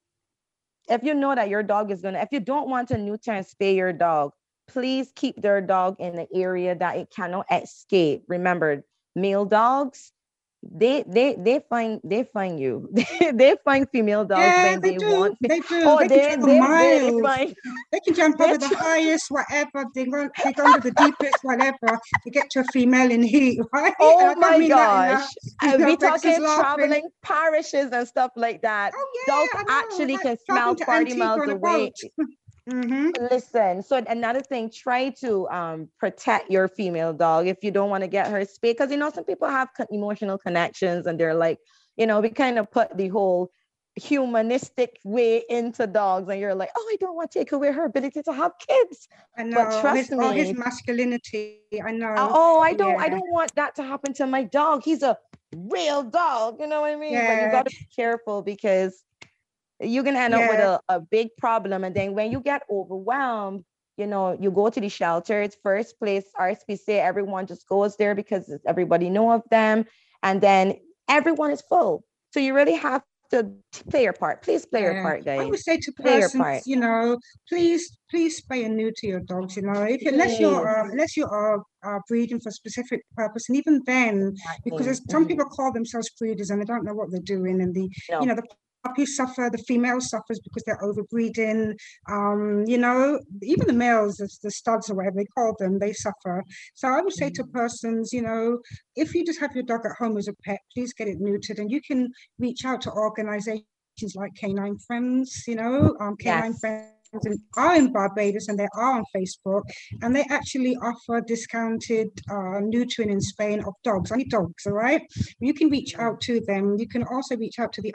if you know that your dog is if you don't want to neuter and spay your dog, please keep their dog in the area that it cannot escape. Remember, male dogs, they find you. they find female dogs when they want. They do. Oh, they find. They can jump over the highest, whatever. They go under the deepest, whatever. To get to a female in heat, right? Oh my gosh! We talking traveling parishes and stuff like that. Oh, yeah, dogs actually can smell 40 miles away. Mm-hmm. Listen, so another thing, try to protect your female dog if you don't want to get her spayed, because you know some people have emotional connections and they're like, you know, we kind of put the whole humanistic way into dogs and you're like, oh, I don't want to take away her ability to have kids. I know. But trust me, his masculinity. I know. I don't want that to happen to my dog. He's a real dog, you know what I mean? Yeah. But you got to be careful because you're going to end up with a big problem. And then when you get overwhelmed, you know, you go to the shelter. It's first place, RSPCA, everyone just goes there because everybody know of them. And then everyone is full. So you really have to play your part. Please play your part, guys. I would say to persons, you know, please spay and neuter your dogs, you know, unless you are breeding for a specific purpose. And even then, because some people call themselves breeders and they don't know what they're doing. And you know, the puppies suffer, the female suffers because they're overbreeding. You know, even the males, the studs or whatever they call them, they suffer. So I would say to persons, you know, if you just have your dog at home as a pet, please get it neutered. And you can reach out to organizations like Canine Friends, you know, Canine Friends are in Barbados and they are on Facebook, and they actually offer discounted neutering and spaying of dogs, only dogs, all right? You can reach out to them. You can also reach out to the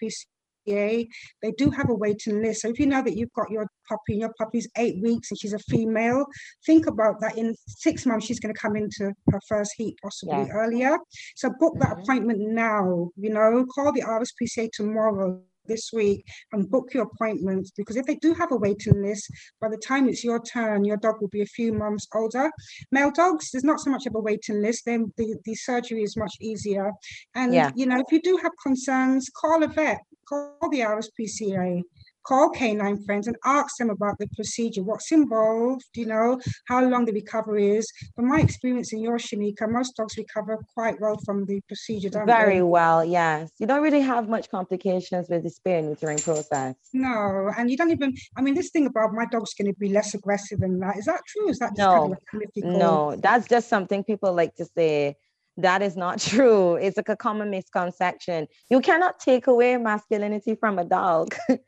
RSPCA. They do have a waiting list. So if you know that you've got your puppy and your puppy's 8 weeks and she's a female, think about that. In 6 months, she's going to come into her first heat, possibly earlier. So book that appointment now, you know, call the RSPCA tomorrow, this week, and book your appointments, because if they do have a waiting list, by the time it's your turn, your dog will be a few months older. Male dogs, there's not so much of a waiting list. Then the surgery is much easier. And you know, if you do have concerns, call a vet, call the RSPCA, call canine friends and ask them about the procedure, what's involved, how long the recovery is. From my experience in your Shanika, most dogs recover quite well from the procedure, don't Very they? well, yes. You don't really have much complications with the spay and neutering process. No, and you don't even, this thing about my dog's going to be less aggressive than that, is that true? Is that just No, mythical? no, that's just something people like to say. That is not true. It's like a common misconception. You cannot take away masculinity from a dog. It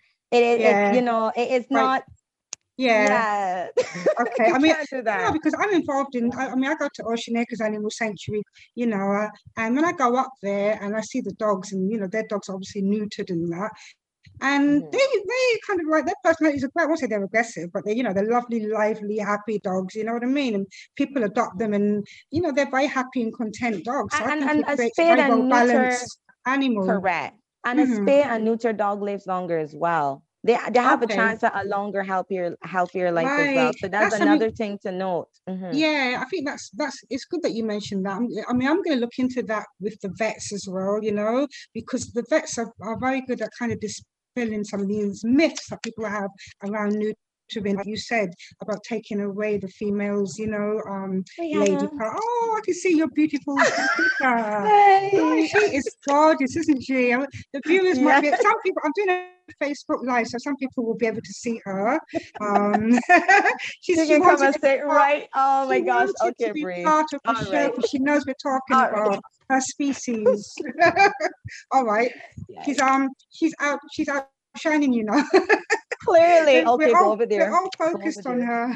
is not. Yeah. Okay. You can't do that. Yeah, because I'm involved in. I go to Ocean Acres Animal Sanctuary. And when I go up there and I see the dogs, and their dogs are obviously neutered and that. And they kind of like, their personalities are, I won't say they're aggressive, but they're lovely, lively, happy dogs, you know what I mean? And people adopt them and, they're very happy and content dogs. So And I a think spayed very and balanced animal. Correct. And a spay and neuter dog lives longer as well. They have a chance at a longer, healthier life as well. So that's another thing to note. Yeah, I think that's it's good that you mentioned that. I'm going to look into that with the vets as well, because the vets are very good at kind of dispelling some of these myths that people have around neutering, like you said, about taking away the females, lady part. Oh, I can see your beautiful Hey. Oh, she is gorgeous, isn't she? The viewers might be, some people, I'm doing a Facebook Live, so some people will be able to see her. She can come and sit right. Oh my gosh. Okay, Bree. Part of the show, because she knows we're talking about her species. All right. Yes. She's out shining, Clearly. Okay, go over there. We're all focused on her.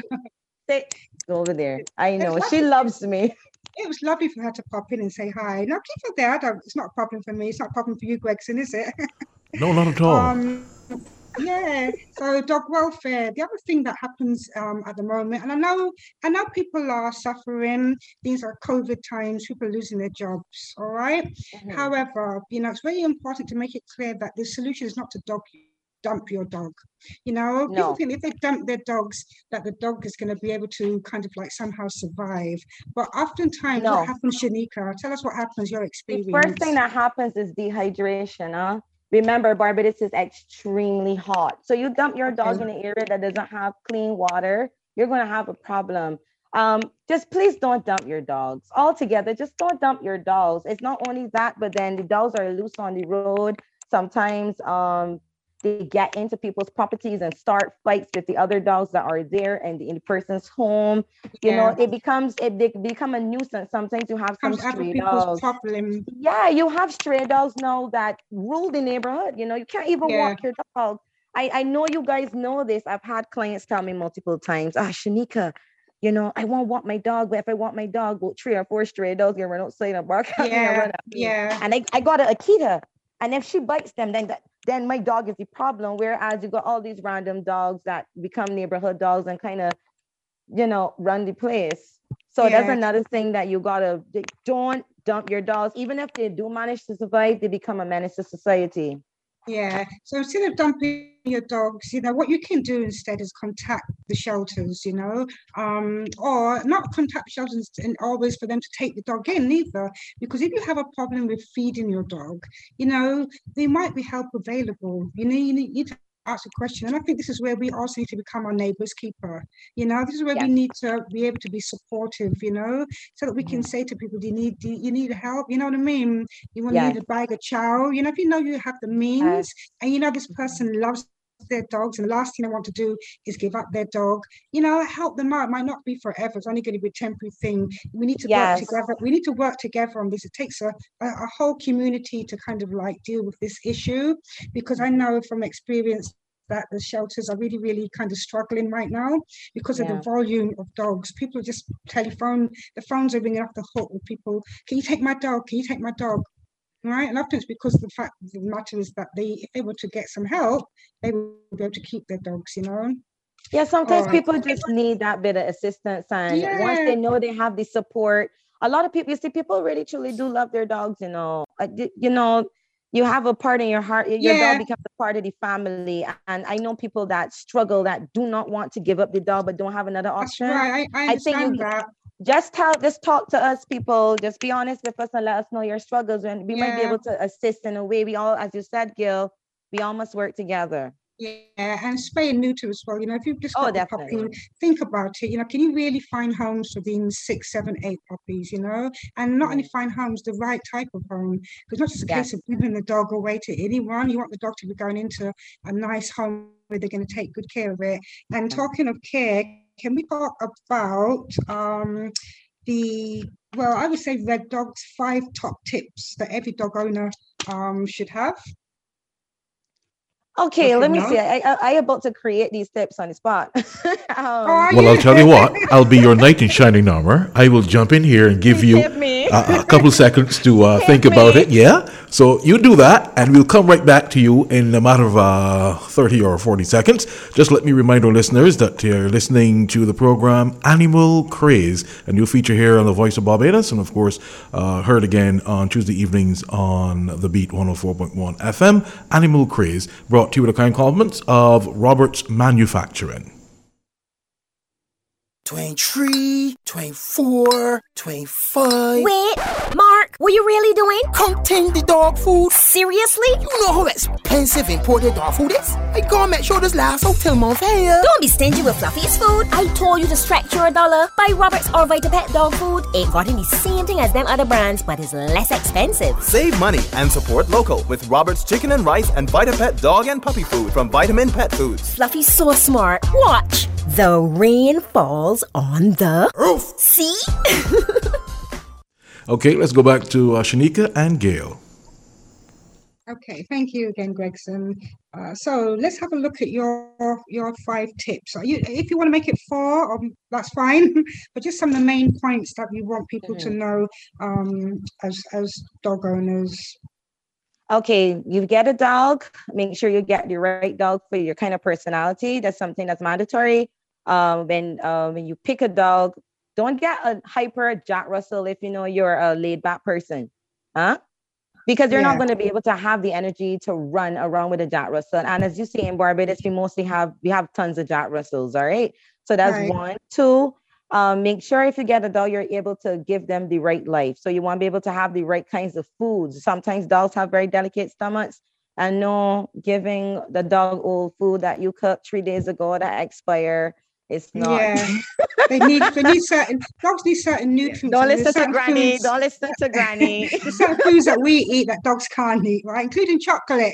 Go over there. I know. She loves me. It was lovely for her to pop in and say hi. Now, keep her there. It's not a problem for me. It's not a problem for you, Gregson, is it? No, not at all. Yeah. So dog welfare. The other thing that happens at the moment, and I know people are suffering. These are COVID times. People are losing their jobs. All right. However, it's very important to make it clear that the solution is not to dump your dog. People think if they dump their dogs, that the dog is going to be able to kind of like somehow survive. But oftentimes, what happens, Shanika? Tell us what happens, your experience. The first thing that happens is dehydration. Remember, Barbados is extremely hot. So you dump your dog in an area that doesn't have clean water, you're going to have a problem. Just please don't dump your dogs altogether. Just don't dump your dogs. It's not only that, but then the dogs are loose on the road. Sometimes they get into people's properties and start fights with the other dogs that are there and in the person's home. They become a nuisance. Sometimes you have some stray dogs. Problem. Yeah, you have stray dogs now that rule the neighborhood. You can't even walk your dog. I know you guys know this. I've had clients tell me multiple times, Shanika, I won't walk my dog, but if I want my dog, 3 or 4 stray dogs gonna run outside and bark at me and run at me. Yeah. And I got an Akita. And if she bites them, then my dog is the problem. Whereas you got all these random dogs that become neighborhood dogs and kind of, run the place. So that's another thing that you don't dump your dogs. Even if they do manage to survive, they become a menace to society. Yeah. So instead of dumping your dogs, what you can do instead is contact the shelters, or not contact shelters and always for them to take the dog in either. Because if you have a problem with feeding your dog, there might be help available. You need to ask a question. And I think this is where we also need to become our neighbor's keeper. This is where we need to be able to be supportive, so that we can say to people, do you need help? You know what I mean? You want to need a bag of chow, if you have the means and this person loves their dogs and the last thing I want to do is give up their dog, help them out. It might not be forever. It's only going to be a temporary thing. We need to work together. We need to work together on this. It takes a whole community to kind of like deal with this issue, because I know from experience that the shelters are really, really kind of struggling right now because of the volume of dogs. People just the phones are ringing off the hook with people. Can you take my dog? Can you take my dog? Right, and often it's because the fact of the matter is that if they were to get some help, they will be able to keep their dogs, Yeah, sometimes people just need that bit of assistance, and once they know they have the support, a lot of people, people really truly do love their dogs. You have a part in your heart. Your dog becomes a part of the family, and I know people that struggle, that do not want to give up the dog but don't have another option. That's right. I understand that. Just talk to us, people. Just be honest with us and let us know your struggles, and we might be able to assist in a way. We all, as you said, Gil, we all must work together. Yeah, and spay and neuter as well. If you've just Oh, got the puppy, definitely. think about it. Can you really find homes for these 6, 7, 8 puppies? And not only Mm. find homes, the right type of home. Because not just a Yes. case of giving the dog away to anyone. You want the dog to be going into a nice home where they're going to take good care of it. And talking of care, can we talk about the I would say Red Dog's 5 top tips that every dog owner should have or Okay, should let me see. know? I about to create these tips on the spot. Oh, are Well, I'll you? tell you what, I'll be your knight in shining armor. I will jump in here and give Please you tip me. a couple seconds to think Tip about me. it. Yeah. So you do that, and we'll come right back to you in a matter of 30 or 40 seconds. Just let me remind our listeners that you're listening to the program Animal Craze, a new feature here on the Voice of Barbados, and of course, heard again on Tuesday evenings on the Beat 104.1 FM. Animal Craze, brought to you with the kind compliments of Roberts Manufacturing. 23, 24, 25. Wait, Mark, what you really doing? Counting the dog food. Seriously? You know how expensive imported dog food is? I gotta make sure this lasts out till month here. Don't be stingy with Fluffy's food. I told you to stretch your dollar. Buy Roberts or VitaPet dog food. It got in the same thing as them other brands, but it's less expensive. Save money and support local with Robert's Chicken and Rice and VitaPet Dog and Puppy Food from Vitamin Pet Foods. Fluffy's so smart. Watch. The rain falls on the Roof. See? Okay, let's go back to Shanika and Gail. Okay, thank you again, Gregson. So let's have a look at your 5 tips. If you want to make it 4, that's fine. But just some of the main points that we want people to know as dog owners. Okay, you get a dog, make sure you get the right dog for your kind of personality. That's something that's mandatory. When you pick a dog, don't get a hyper Jack Russell if you know you're a laid back person. Because you're not going to be able to have the energy to run around with a Jack Russell. And as you see in Barbados, we have tons of Jack Russells, all right? So that's Right. 1. 2, make sure if you get a dog, you're able to give them the right life. So you want to be able to have the right kinds of foods. Sometimes dogs have very delicate stomachs. And no, giving the dog old food that you cooked 3 days ago that expire, it's not. Yeah, they need certain dogs need certain nutrients. Don't and there's listen to certain Granny. foods- Don't listen to Granny. There's certain foods that we eat that dogs can't eat, right? Including chocolate.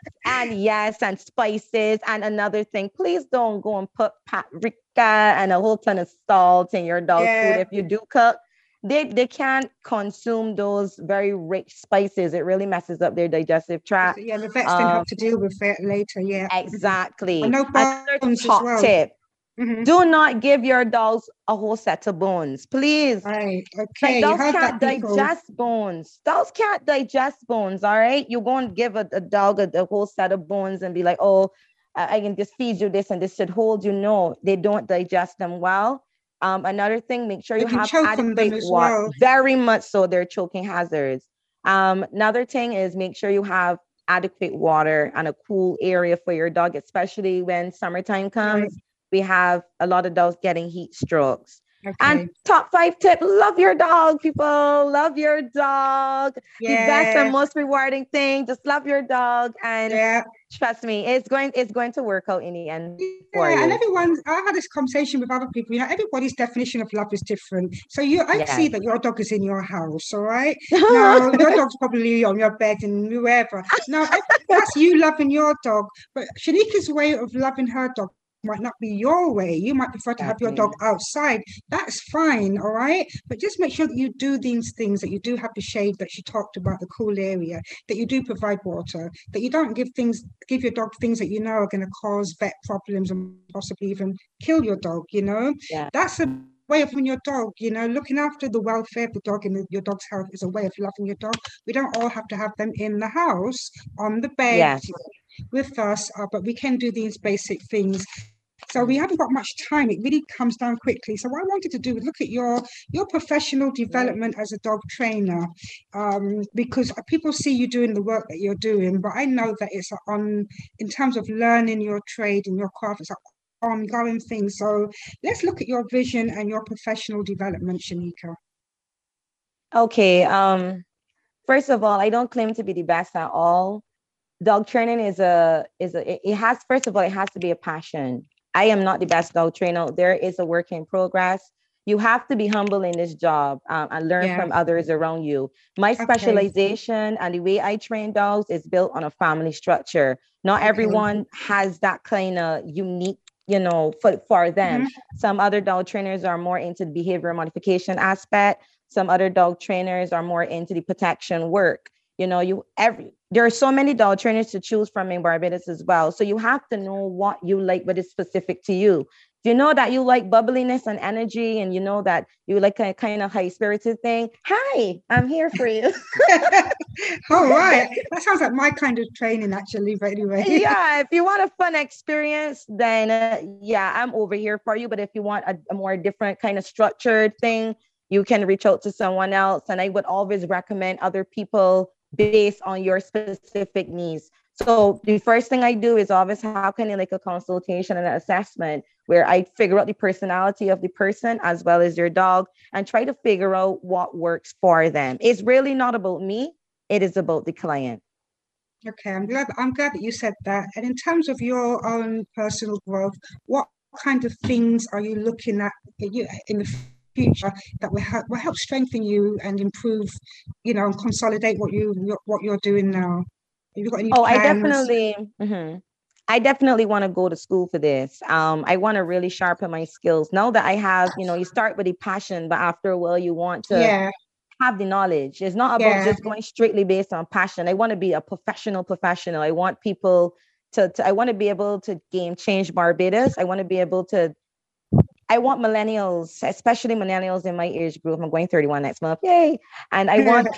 And yes, and spices. And another thing, please don't go and put paprika and a whole ton of salt in your dog's food if you do cook. They can't consume those very rich spices. It really messes up their digestive tract. Yeah, the vets then have to deal with it later. Yeah, Exactly. And no Another bones as top well. tip. Mhm. Do not give your dogs a whole set of bones, please. Right. Okay. Like You dogs heard can't that, people. digest bones. Dogs can't digest bones, all right? You go and give a dog a whole set of bones and be like, oh, I can just feed you this and this should hold you. No, they don't digest them well. Another thing, make sure They you can have choke on them adequate as water. well. Very much so, they're choking hazards. Another thing is make sure you have adequate water and a cool area for your dog, especially when summertime comes. Right. We have a lot of dogs getting heat strokes. Okay. And top 5 tip, love your dog, people. Love your dog. The best and most rewarding thing, just love your dog. And trust me, it's going to work out in the end for you. And I had this conversation with other people. Everybody's definition of love is different. So I see that your dog is in your house, all right? Now, your dog's probably on your bed and wherever. Now, that's you loving your dog. But Shanika's way of loving her dog might not be your way. You might prefer to have your dog outside. That's fine, all right? But just make sure that you do these things, that you do have the shade that she talked about, the cool area, that you do provide water, that you don't give your dog things that you know are going to cause vet problems and possibly even kill your dog, That's a way of loving your dog, looking after the welfare of the dog and your dog's health is a way of loving your dog. We don't all have to have them in the house, on the bed, with us, but we can do these basic things. So we haven't got much time. It really comes down quickly. So what I wanted to do was look at your professional development as a dog trainer, because people see you doing the work that you're doing, but I know that it's in terms of learning your trade and your craft, it's an ongoing thing. So let's look at your vision and your professional development, Shanika. Okay. First of all, I don't claim to be the best at all. dog training it has, first of all, it has to be a passion. I am not the best dog trainer. There is a work in progress. You have to be humble in this job and learn from others around you. My specialization and the way I train dogs is built on a family structure. Not everyone has that kind of unique, for them. Some other dog trainers are more into the behavior modification aspect. Some other dog trainers are more into the protection work. There are so many dog trainers to choose from in Barbados as well. So you have to know what you like, what is specific to you. If you know that you like bubbliness and energy, and you know that you like a kind of high-spirited thing, hi, I'm here for you. All right. That sounds like my kind of training, actually, but anyway. Yeah, if you want a fun experience, then I'm over here for you. But if you want a more different kind of structured thing, you can reach out to someone else. And I would always recommend other people based on your specific needs. So the first thing I do is always how can I like a consultation and an assessment where I figure out the personality of the person as well as your dog and try to figure out what works for them. It's really not about me. It is about the client. Okay, I'm glad that you said that. And in terms of your own personal growth, what kind of things are you looking at in the future that will help strengthen you and improve, and consolidate what you're doing now? Have you got any plans? I definitely want to go to school for this. I want to really sharpen my skills. Now that I have, you start with a passion, but after a while you want to have the knowledge. It's not about just going strictly based on passion. I want to be a professional. I want people I want to be able to game change Barbados. I want millennials, especially millennials in my age group. I'm going 31 next month. Yay. And I want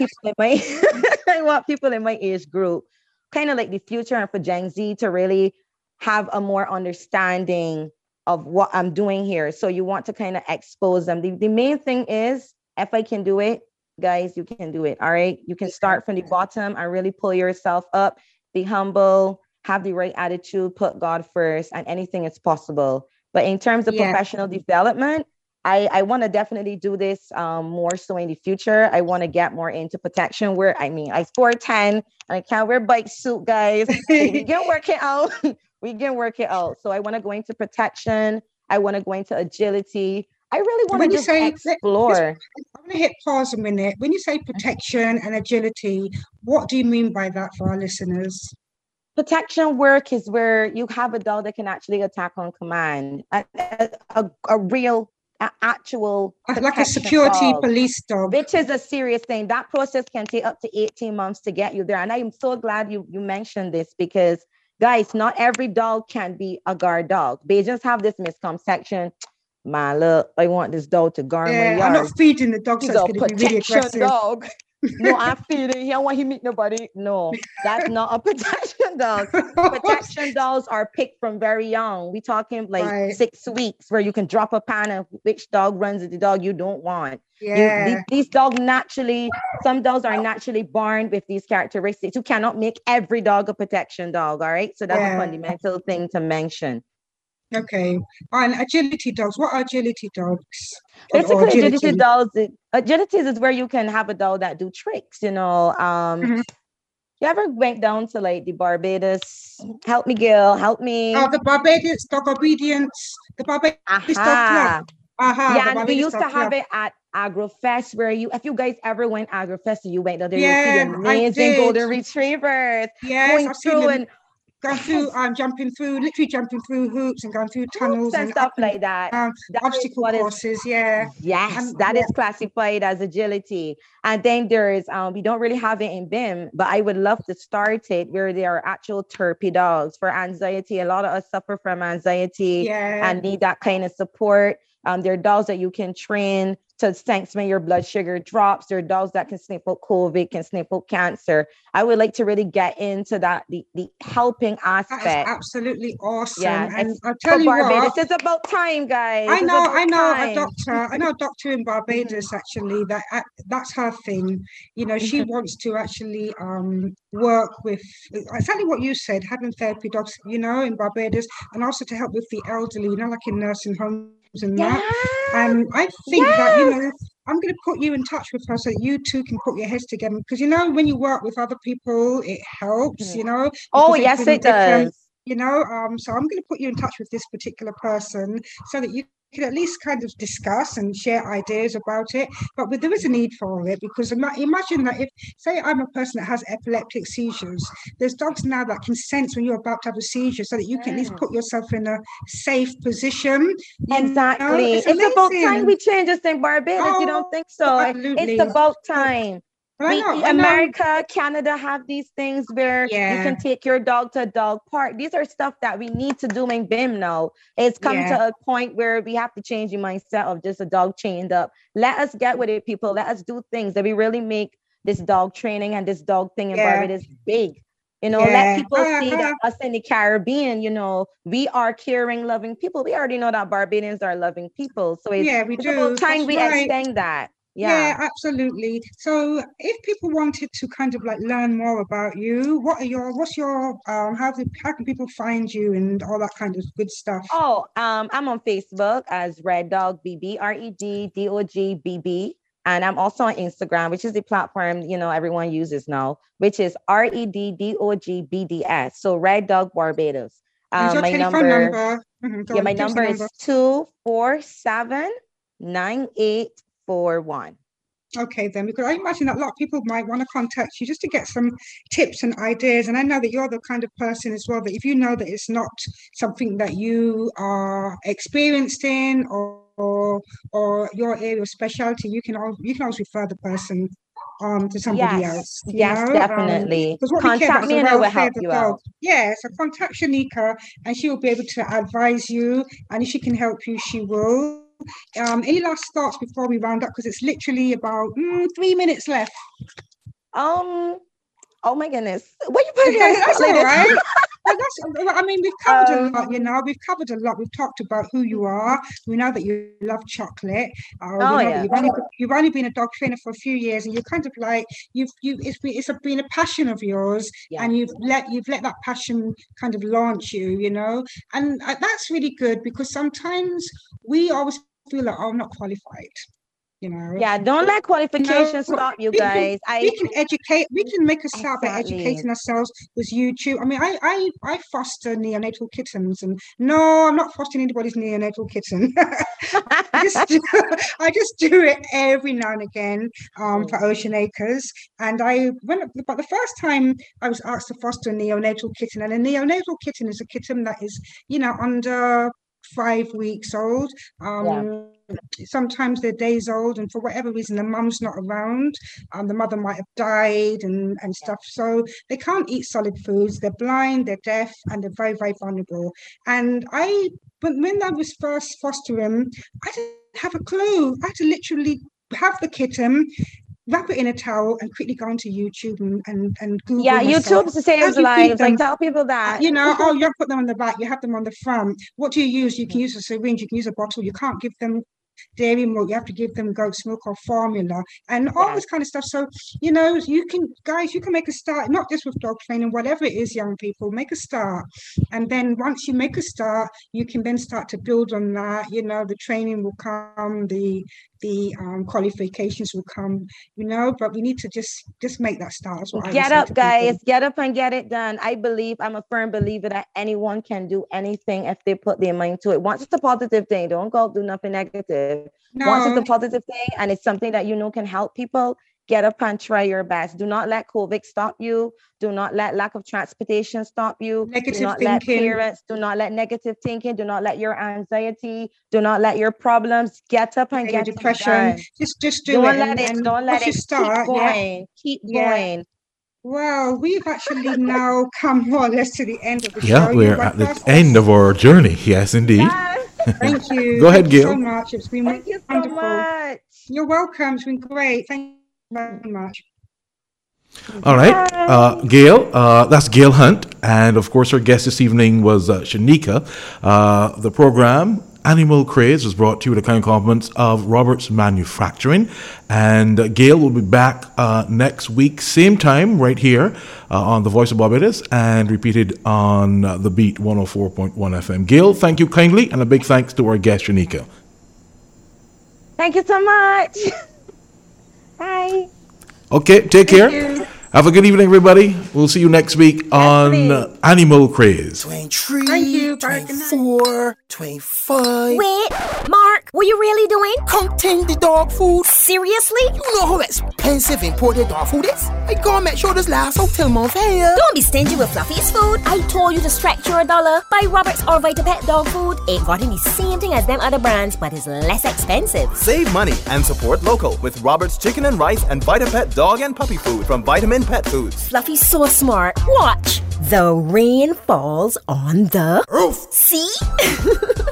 people in my age group, kind of like the future, and for Gen Z to really have a more understanding of what I'm doing here. So you want to kind of expose them. The main thing is, if I can do it, guys, you can do it. All right. You can start from the bottom and really pull yourself up, be humble, have the right attitude, put God first, and anything is possible. But in terms of professional development, I want to definitely do this more so in the future. I want to get more into protection where, I'm 4'10" and I can't wear bike suit, guys. We can work it out. So I want to go into protection. I want to go into agility. I really want to just explore. I'm going to hit pause a minute. When you say protection and agility, what do you mean by that for our listeners? Protection work is where you have a dog that can actually attack on command. A real, actual, like a security dog, police dog, which is a serious thing. That process can take up to 18 months to get you there. And I am so glad you mentioned this, because guys, not every dog can be a guard dog. They just have this misconception. Man, look, I want this dog to guard my yard. I'm not feeding the dog, so it's going to be really aggressive. Dog. No, I'm feeding. He don't want him meet nobody. No, that's not a protection dog. Protection dogs are picked from very young. We talking like 6 weeks, where you can drop a pan of which dog runs the dog you don't want. These dogs some dogs are naturally born with these characteristics. You cannot make every dog a protection dog. All right, so that's a fundamental thing to mention. Okay. And agility dogs. What are agility dogs? Basically, agility dogs. Agility is where you can have a dog that do tricks. You ever went down to like the Barbados? Help me, Gil. Help me. Oh, the Barbados Dog Obedience. The Barbados Dog Club. Yeah, and we used to have it at AgroFest, where if you guys ever went AgroFest, you went there. You see the amazing golden retrievers. Yes, I've seen them. Going through, jumping through hoops and going through tunnels and stuff like that. Obstacle courses, Yes, that is classified as agility. And then there's, we don't really have it in BIM, but I would love to start it where there are actual therapy dogs for anxiety. A lot of us suffer from anxiety and need that kind of support. There are dogs that you can train to sense when your blood sugar drops. There are dogs that can sniff out COVID, can sniff out cancer. I would like to really get into that, the helping aspect. That is absolutely awesome. Yeah, and I'll tell you what. It's about time, guys. I know a doctor in Barbados, actually, that's her thing. She wants to actually work with exactly what you said, having therapy dogs, in Barbados, and also to help with the elderly, like in nursing homes and that. And I think that, I'm going to put you in touch with her so that you two can put your heads together. Because, when you work with other people, it helps, Oh, yes, it does. So I'm going to put you in touch with this particular person so that you can at least kind of discuss and share ideas about it. But there is a need for it, because imagine that if, say, I'm a person that has epileptic seizures, there's dogs now that can sense when you're about to have a seizure so that you can at least put yourself in a safe position. Exactly. It's about time we change this thing, Barbados. You don't think so? Absolutely. It's about time. America, Canada have these things where you can take your dog to a dog park. These are stuff that we need to do in BIM now. It's come to a point where we have to change the mindset of just a dog chained up. Let us get with it, people. Let us do things that we really make this dog training and this dog thing in Barbados big. Let people see that us in the Caribbean, we are caring, loving people. We already know that Barbadians are loving people. So it's about time we extend that. Yeah, absolutely. So if people wanted to kind of like learn more about you, how can people find you and all that kind of good stuff? I'm on Facebook as Red Dog BB, REDDOG BB. And I'm also on Instagram, which is the platform, everyone uses now, which is REDDOG BDS. So Red Dog Barbados. My number? My number is 247-9841. Okay, then, because I imagine that a lot of people might want to contact you just to get some tips and ideas. And I know that you're the kind of person as well that if you know that it's not something that you are experienced in or your area of specialty, you can always refer the person to somebody else. Yes, definitely. Contact me and I will help you out. Yeah, so contact Shanika and she will be able to advise you. And if she can help you, she will. Any last thoughts before we round up? Because it's literally about 3 minutes left. Oh my goodness. What you putting on? That's all right. We've covered a lot, We've covered a lot. We've talked about who you are. We know that you love chocolate. You've only been a dog trainer for a few years, and you're kind of like it's been a passion of yours, and you've let that passion kind of launch you, and that's really good, because sometimes we always feel like, I'm not qualified. Don't let qualifications stop you guys. We can educate. We can make a start by educating ourselves with YouTube. I foster neonatal kittens, and no, I'm not fostering anybody's neonatal kitten. I just do it every now and again for Ocean Acres. And but the first time I was asked to foster a neonatal kitten, and a neonatal kitten is a kitten that is, under 5 weeks old. Sometimes they're days old, and for whatever reason the mum's not around, the mother might have died and stuff, so they can't eat solid foods, they're blind, they're deaf, and they're very, very vulnerable. And when I was first fostering, I didn't have a clue. I had to literally have the kitten, wrap it in a towel, and quickly go onto YouTube and Google. YouTube saves lives. Like, tell people that. You don't put them on the back, you have them on the front. What do you use? You can use a syringe, you can use a bottle. You can't give them dairy milk, you have to give them goat's milk or formula and all this kind of stuff. So you can make a start, not just with dog training, whatever it is, young people, make a start, and then once you make a start, you can then start to build on that. The training will come, the qualifications will come, but we need to just make that start. Get up, guys, get up and get it done. I'm a firm believer that anyone can do anything if they put their mind to it. Once it's a positive thing, don't go do nothing negative. Once it's a positive thing and it's something that can help people, get up and try your best. Do not let COVID stop you. Do not let lack of transportation stop you. Negative let negative thinking. Do not let your anxiety. Do not let your problems get up and get depression. Just do it. Don't let it start. Keep going. Well, we've actually now come more or less to the end of the show. Yeah, we're at the end of our journey. Yes, indeed. Yes. Thank you. Go ahead, Gail. Thank you so much. It's been wonderful. Thank you so much. You're welcome. It's been great. Thank you very much. All right, Gail, that's Gail Hunt. And of course, our guest this evening was Shanika. The program Animal Craze was brought to you with the kind compliments of Roberts Manufacturing. And Gail will be back next week, same time, right here on The Voice of Barbados, and repeated on the Beat 104.1 FM. Gail, thank you kindly, and a big thanks to our guest, Shanika. Thank you so much. Okay, take care. you. Have a good evening, everybody. We'll see you next week on Animal Craze. 23, Thank you. Bye. 24, 25. Wait, Mark, what you really doing? Counting the dog food. Seriously? You know how expensive imported dog food is? I gotta make sure this lasts out till month here. Don't be stingy with Fluffy's food. I told you to stretch your dollar. Buy Roberts or VitaPet dog food. It got in the same thing as them other brands, but it's less expensive. Save money and support local with Robert's Chicken and Rice and VitaPet Dog and Puppy Food from Vitamin Pet Foods. Fluffy's so smart. Watch. The rain falls on the Roof. See?